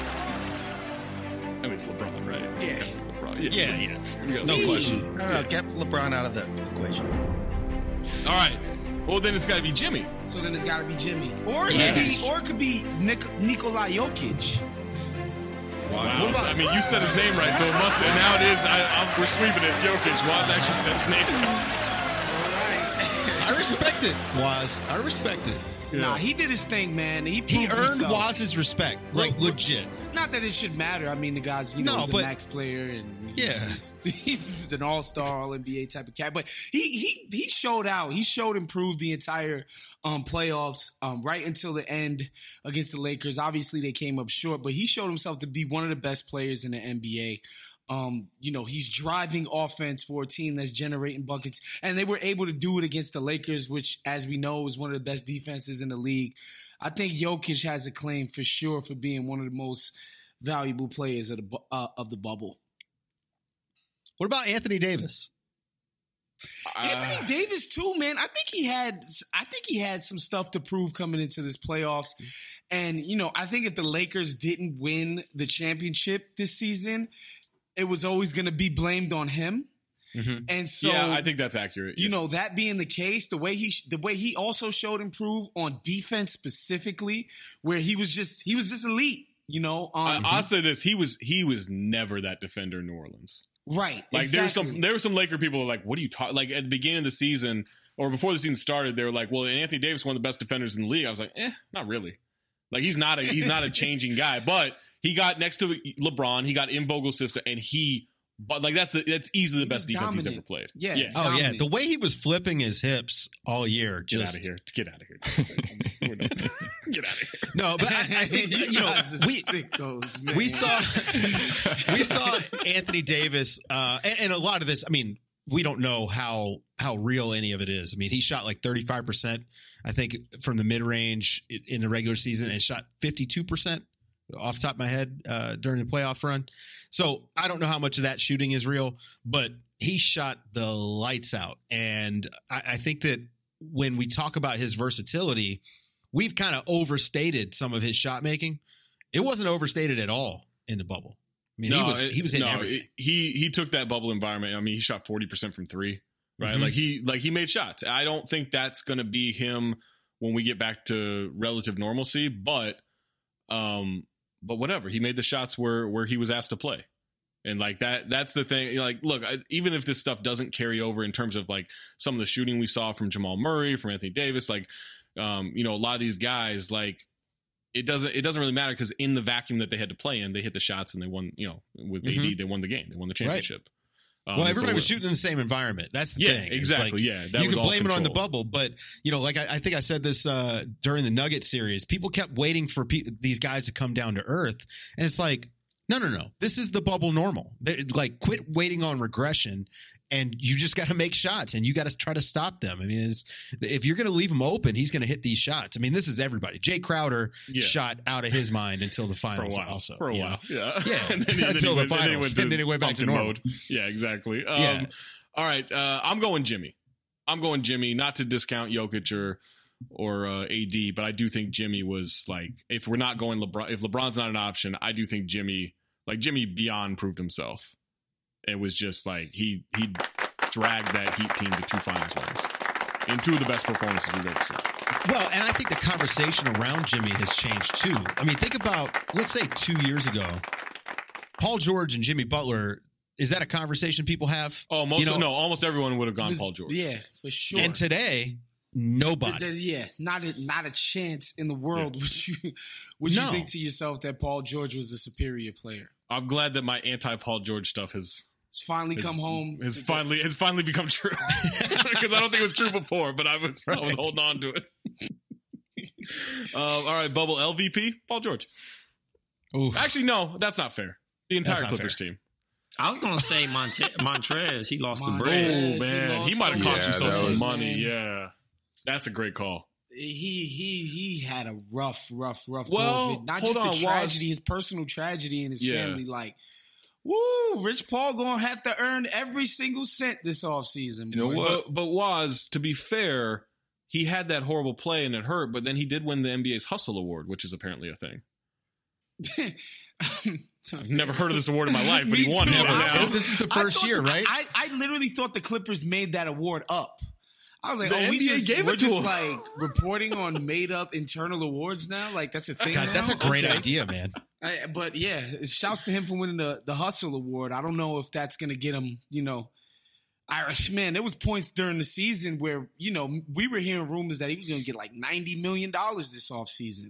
I mean, it's LeBron, right? Yeah. LeBron. Yeah. No question. No, get LeBron out of the equation. All right. Well, then it's got to be Jimmy. So then it's got to be Jimmy, or it could be Nikola Jokic. Wow. I mean, you said his name right, so it must. And now it is. We're sweeping it. Jokic. Waz actually said his name right. I respect it, Waz. I respect it. Yeah. Nah, he did his thing, man. He earned Waz's respect, like legit. Not that it should matter. I mean, the guy's he's a max player, and he's an all-star, all-NBA type of cat. But he showed out. He showed and proved the entire playoffs right until the end against the Lakers. Obviously, they came up short, but he showed himself to be one of the best players in the NBA. He's driving offense for a team that's generating buckets, and they were able to do it against the Lakers, which, as we know, is one of the best defenses in the league. I think Jokic has a claim for sure for being one of the most valuable players of the bubble. What about Anthony Davis? Anthony Davis too, man. I think he had some stuff to prove coming into this playoffs. And, I think if the Lakers didn't win the championship this season, it was always going to be blamed on him. Mm-hmm. And so, yeah, I think that's accurate. That being the case, the way he also showed improve on defense specifically, where he was just elite. I'll say this: he was never that defender in New Orleans. Right. Like exactly. there were some Laker people who were like, what are you talking? Like at the beginning of the season or before the season started, they were like, well, Anthony Davis is one of the best defenders in the league. I was like, not really. Like he's not a changing guy, but he got next to LeBron, he got in Vogel's system, and that's easily the best defense he's ever played. Yeah. Oh yeah. The way he was flipping his hips all year. Get out of here. Get out of here. Get out of here. No, but I think we saw Anthony Davis and a lot of this. I mean, we don't know how real any of it is. I mean, he shot like 35%, I think, from the mid range in the regular season, and shot 52% off the top of my head during the playoff run. So I don't know how much of that shooting is real, but he shot the lights out. And I think that when we talk about his versatility, we've kind of overstated some of his shot making. It wasn't overstated at all in the bubble. I mean, he was hitting everything. He took that bubble environment. I mean, he shot 40% from three, right? Mm-hmm. He made shots. I don't think that's going to be him when we get back to relative normalcy, but whatever. He made the shots where he was asked to play. And like that's the thing. Like, look, even if this stuff doesn't carry over in terms of like some of the shooting we saw from Jamal Murray, from Anthony Davis, like, a lot of these guys, like, it doesn't really matter because in the vacuum that they had to play in, they hit the shots and they won, with AD, they won the game. They won the championship. Right. Well, everybody was shooting in the same environment. That's the thing. Exactly. That you was can blame it on the controlled. bubble, but like I think I said this during the Nugget series. People kept waiting for these guys to come down to earth, and it's like, no. This is the bubble normal. Like, quit waiting on regression, and you just got to make shots, and you got to try to stop them. I mean, if you're going to leave him open, he's going to hit these shots. I mean, this is everybody. Jay Crowder shot out of his mind until the finals. For a while. Yeah. And then until the finals, and then he went back to normal. Mode. Yeah, exactly. All right. I'm going Jimmy. Not to discount Jokic or AD, but I do think Jimmy was like, if we're not going LeBron, if LeBron's not an option, I do think Jimmy beyond proved himself. It was just like he dragged that Heat team to 2 finals wins and 2 of the best performances we've ever seen. Well, and I think the conversation around Jimmy has changed too. I mean, think about, let's say 2 years ago, Paul George and Jimmy Butler. Is that a conversation people have? Oh, almost everyone would have gone Paul George. Yeah, for sure. And today, nobody. Not a chance in the world would you think to yourself that Paul George was the superior player. I'm glad that my anti-Paul George stuff has come home. Has finally become true. Because I don't think it was true before, but I was holding on to it. All right, bubble LVP, Paul George. Oof. Actually, no, that's not fair. The entire Clippers team. I was going to say Montrez. He lost the bread. Oh, man. He might have cost himself some money. Man. Yeah. That's a great call. He had a rough go of it. Not hold just on, the tragedy, his personal tragedy in his family. Like, Rich Paul going to have to earn every single cent this offseason. You know what? But Waz, to be fair, he had that horrible play and it hurt, but then he did win the NBA's Hustle Award, which is apparently a thing. I've never heard of this award in my life, but he won it. This is the first year, right? I literally thought the Clippers made that award up. I was like, the NBA we're just like reporting on made up internal awards now. Like, that's a thing. God, now? That's a great idea, man. But yeah, shouts to him for winning the Hustle Award. I don't know if that's going to get him, Irishman. There was points during the season where, we were hearing rumors that he was going to get like $90 million this offseason.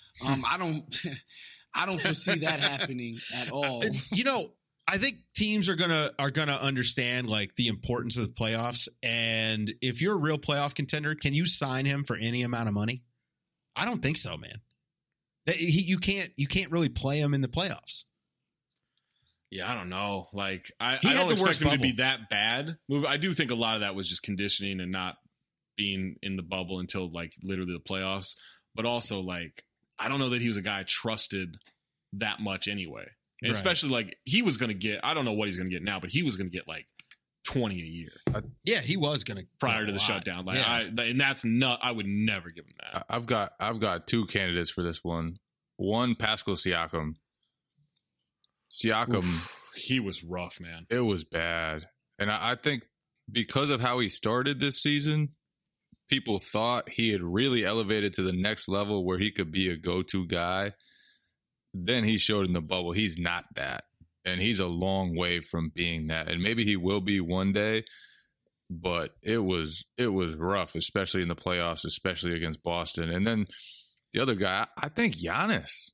I don't foresee that happening at all. I think teams are gonna understand like the importance of the playoffs, and if you're a real playoff contender, can you sign him for any amount of money? I don't think so, man. You can't really play him in the playoffs. Yeah, I don't know. Like I don't expect him to be that bad. I do think a lot of that was just conditioning and not being in the bubble until like literally the playoffs. But also like I don't know that he was a guy I trusted that much anyway. And especially like he was going to get, I don't know what he's going to get now, but he was going to get like 20 a year. Yeah, he was going to prior to the shutdown. Like and that's not, I would never give him that. I've got 2 candidates for this one. One, Pascal Siakam. Oof, he was rough, man. It was bad. And I think because of how he started this season, people thought he had really elevated to the next level where he could be a go-to guy. Then he showed in the bubble he's not that. And he's a long way from being that. And maybe he will be one day, but it was rough, especially in the playoffs, especially against Boston. And then the other guy, I think Giannis.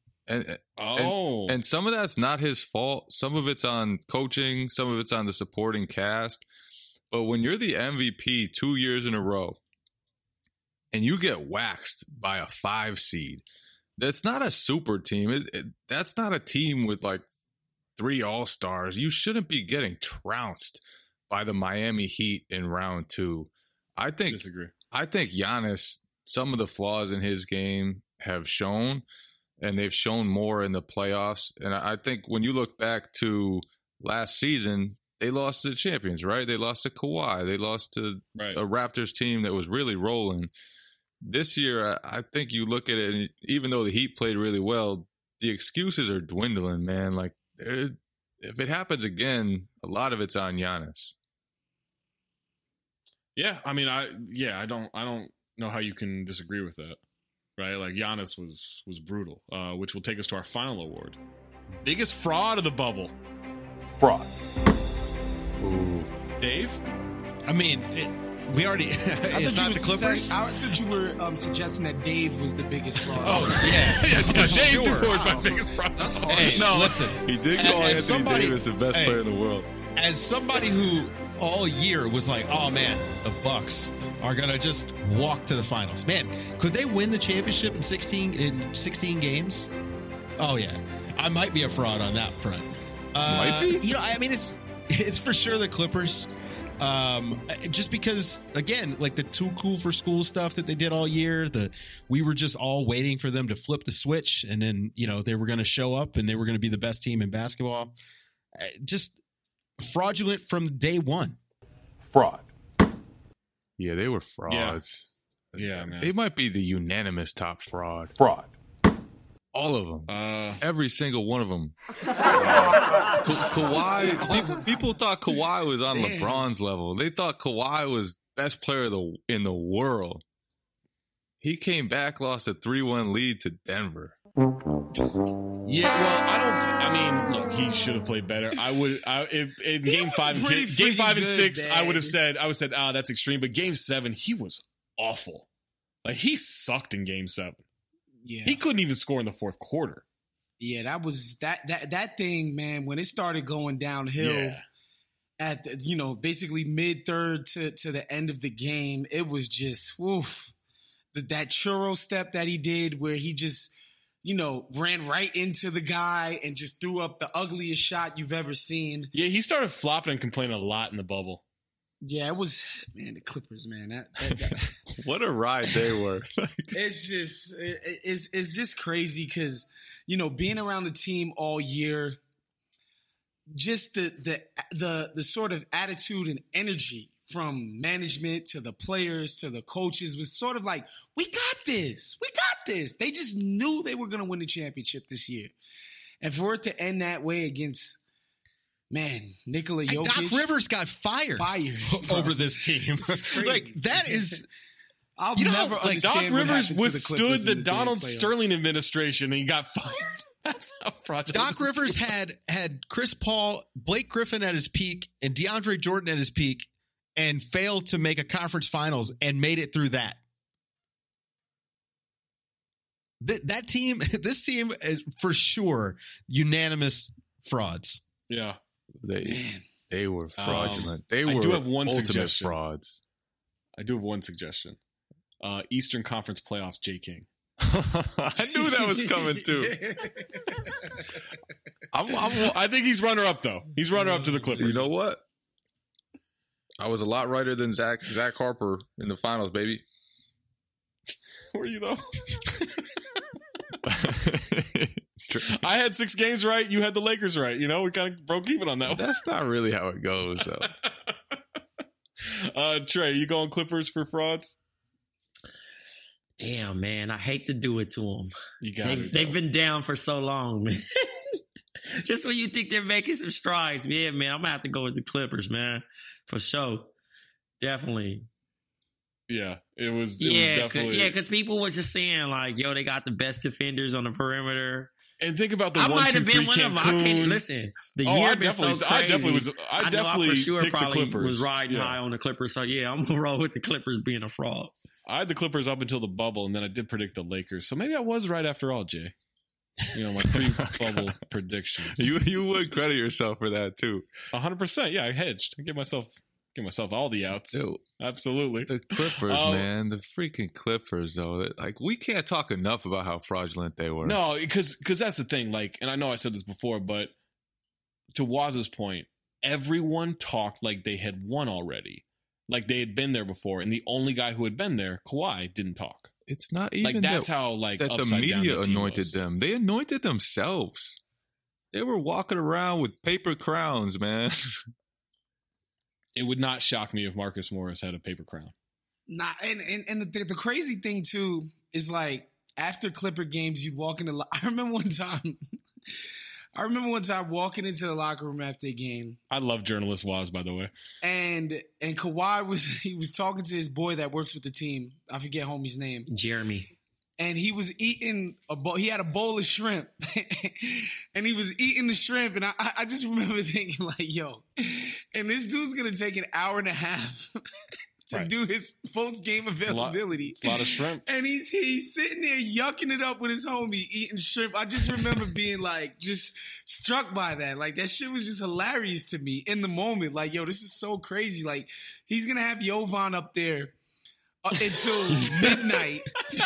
And some of that's not his fault. Some of it's on coaching. Some of it's on the supporting cast. But when you're the MVP 2 years in a row and you get waxed by a 5 seed, that's not a super team. That's not a team with like 3 all-stars. You shouldn't be getting trounced by the Miami Heat in round 2. Disagree. I think Giannis, some of the flaws in his game have shown. and they've shown more in the playoffs. And I think when you look back to last season, they lost to the champions, right? They lost to Kawhi. They lost to a Raptors team that was really rolling. This year, I think you look at it, and even though the Heat played really well, the excuses are dwindling, man. Like, if it happens again, a lot of it's on Giannis. Yeah, I mean, I don't know how you can disagree with that, right? Like, Giannis was brutal, which will take us to our final award. Biggest fraud of the bubble. Fraud. Ooh. Dave? I mean, we already. It's not the Clippers. I thought you were suggesting that Dave was the biggest fraud. Oh yeah, Dave DeFore is my biggest fraud. That's hard. Hey, no, listen. He did call Anthony Davis the best player in the world. As somebody who all year was like, oh man, the Bucks are gonna just walk to the finals. Man, could they win the championship in 16 games? Oh yeah, I might be a fraud on that front. Might be. You know, I mean, it's for sure the Clippers. Just because, again, like the too cool for school stuff that they did all year, we were just all waiting for them to flip the switch, and then, you know, they were going to show up and they were going to be the best team in basketball. Just fraudulent from day one. Fraud. Yeah, they were frauds. Yeah, man. They might be the unanimous top fraud. Fraud. All of them. Every single one of them. Kawhi, people thought Kawhi was on LeBron's level. They thought Kawhi was best player in the world. He came back, lost a 3-1 lead to Denver. Yeah, well, look, he should have played better. In game 5 and 6, man. I would have said, that's extreme. But game 7, he was awful. Like, he sucked in game 7. Yeah. He couldn't even score in the fourth quarter. Yeah, that was that thing, man, when it started going downhill at basically mid-third to the end of the game, it was just woof. That churro step that he did where he just, ran right into the guy and just threw up the ugliest shot you've ever seen. Yeah, he started flopping and complaining a lot in the bubble. Yeah, it was, man, the Clippers, man. What a ride they were. It's just crazy because, being around the team all year, just the sort of attitude and energy from management to the players to the coaches was sort of like, we got this. They just knew they were going to win the championship this year. And for it to end that way against, man, Nikola Jokic. Doc Rivers got fired over this team. Like, that is... I'll never understand. Doc Rivers withstood the Donald Sterling administration and he got fired. That's how fraudulent. Doc Rivers had Chris Paul, Blake Griffin at his peak, and DeAndre Jordan at his peak, and failed to make a conference finals and made it through that. That team, this team is for sure unanimous frauds. Yeah. They were fraudulent. They were ultimate frauds. I do have one suggestion. Eastern Conference Playoffs, Jay King. I knew that was coming too. I think he's runner-up, though. He's runner-up to the Clippers. You know what? I was a lot righter than Zach Harper in the finals, baby. Were you, though? I had 6 games right. You had the Lakers right. We kind of broke even on that one. That's not really how it goes, though. Trey, you going Clippers for frauds? Damn, man. I hate to do it to them. They've been down for so long, man. Just when you think they're making some strides. Yeah, man. I'm going to have to go with the Clippers, man. For sure. Definitely. Yeah, it was definitely. Yeah, because people were just saying, like, they got the best defenders on the perimeter. And think about the 1-2-3 Cancun. I can't listen. The year been so crazy. I definitely for sure picked probably the Clippers. Was riding high on the Clippers. So yeah, I'm gonna roll with the Clippers being a fraud. I had the Clippers up until the bubble, and then I did predict the Lakers. So maybe I was right after all, Jay. My pre-bubble predictions. You would credit yourself for that too. 100%. Yeah, I hedged. I give myself all the outs. Ew. Absolutely. The Clippers, man. The freaking Clippers, though. Like, we can't talk enough about how fraudulent they were. No, because that's the thing. Like, and I know I said this before, but to Waz's point, everyone talked like they had won already. Like they had been there before. And the only guy who had been there, Kawhi, didn't talk. It's not even that's how that the media anointed them. They anointed themselves. They were walking around with paper crowns, man. It would not shock me if Marcus Morris had a paper crown. Nah, and the crazy thing too is like after Clipper games, you'd walk in the. I remember one time walking into the locker room after a game. I love journalist Waz, by the way. And Kawhi was talking to his boy that works with the team. I forget homie's name. Jeremy. And he was eating he had a bowl of shrimp. And he was eating the shrimp. And I just remember thinking like, yo, and this dude's going to take an hour and a half to do his post-game availability. It's a lot of shrimp. And he's sitting there yucking it up with his homie eating shrimp. I just remember being like just struck by that. Like that shit was just hilarious to me in the moment. Like, yo, this is so crazy. Like he's going to have Jovan up there until midnight.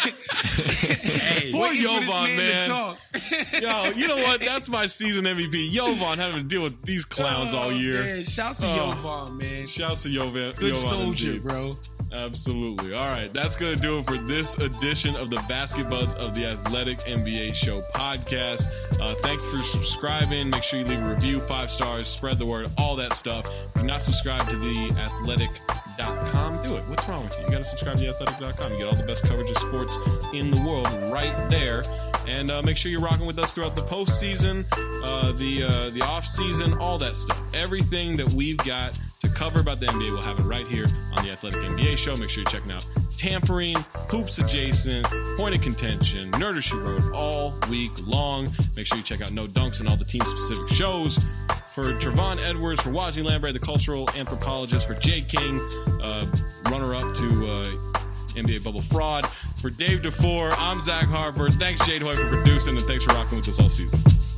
Hey, poor Jovan, man. Yo, you know what? That's my season MVP. Jovan having to deal with these clowns all year. Man, shouts to Jovan, man. Shouts to Jovan. Good soldier, indeed. bro. Absolutely. All right, that's going to do it for this edition of the Basket Buds of the Athletic NBA Show podcast. Thanks for subscribing. Make sure you leave a review, 5 stars, spread the word, all that stuff. If you're not subscribed to theathletic.com, do it. What's wrong with you? You got to subscribe to theathletic.com. You get all the best coverage of sports in the world right there. And make sure you're rocking with us throughout the postseason, the off season, all that stuff. Everything that we've got to cover about the NBA, we'll have it right here on the Athletic NBA Show. Make sure you're checking out Tampering, Hoops Adjacent, Point of Contention, Nerder She Wrote all week long. Make sure you check out No Dunks and all the team-specific shows. For Trevon Edwards, for Wazzy Lambre, the cultural anthropologist, for Jay King, runner-up to NBA Bubble Fraud. For Dave DeFore, I'm Zach Harper. Thanks, Jade Hoy, for producing, and thanks for rocking with us all season.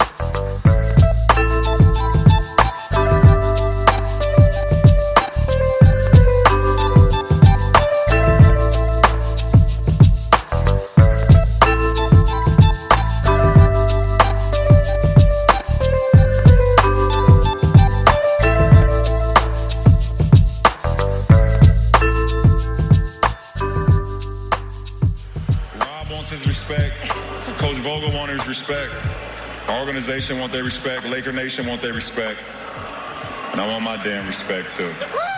Respect. Our organization want their respect. Laker Nation want their respect. And I want my damn respect too.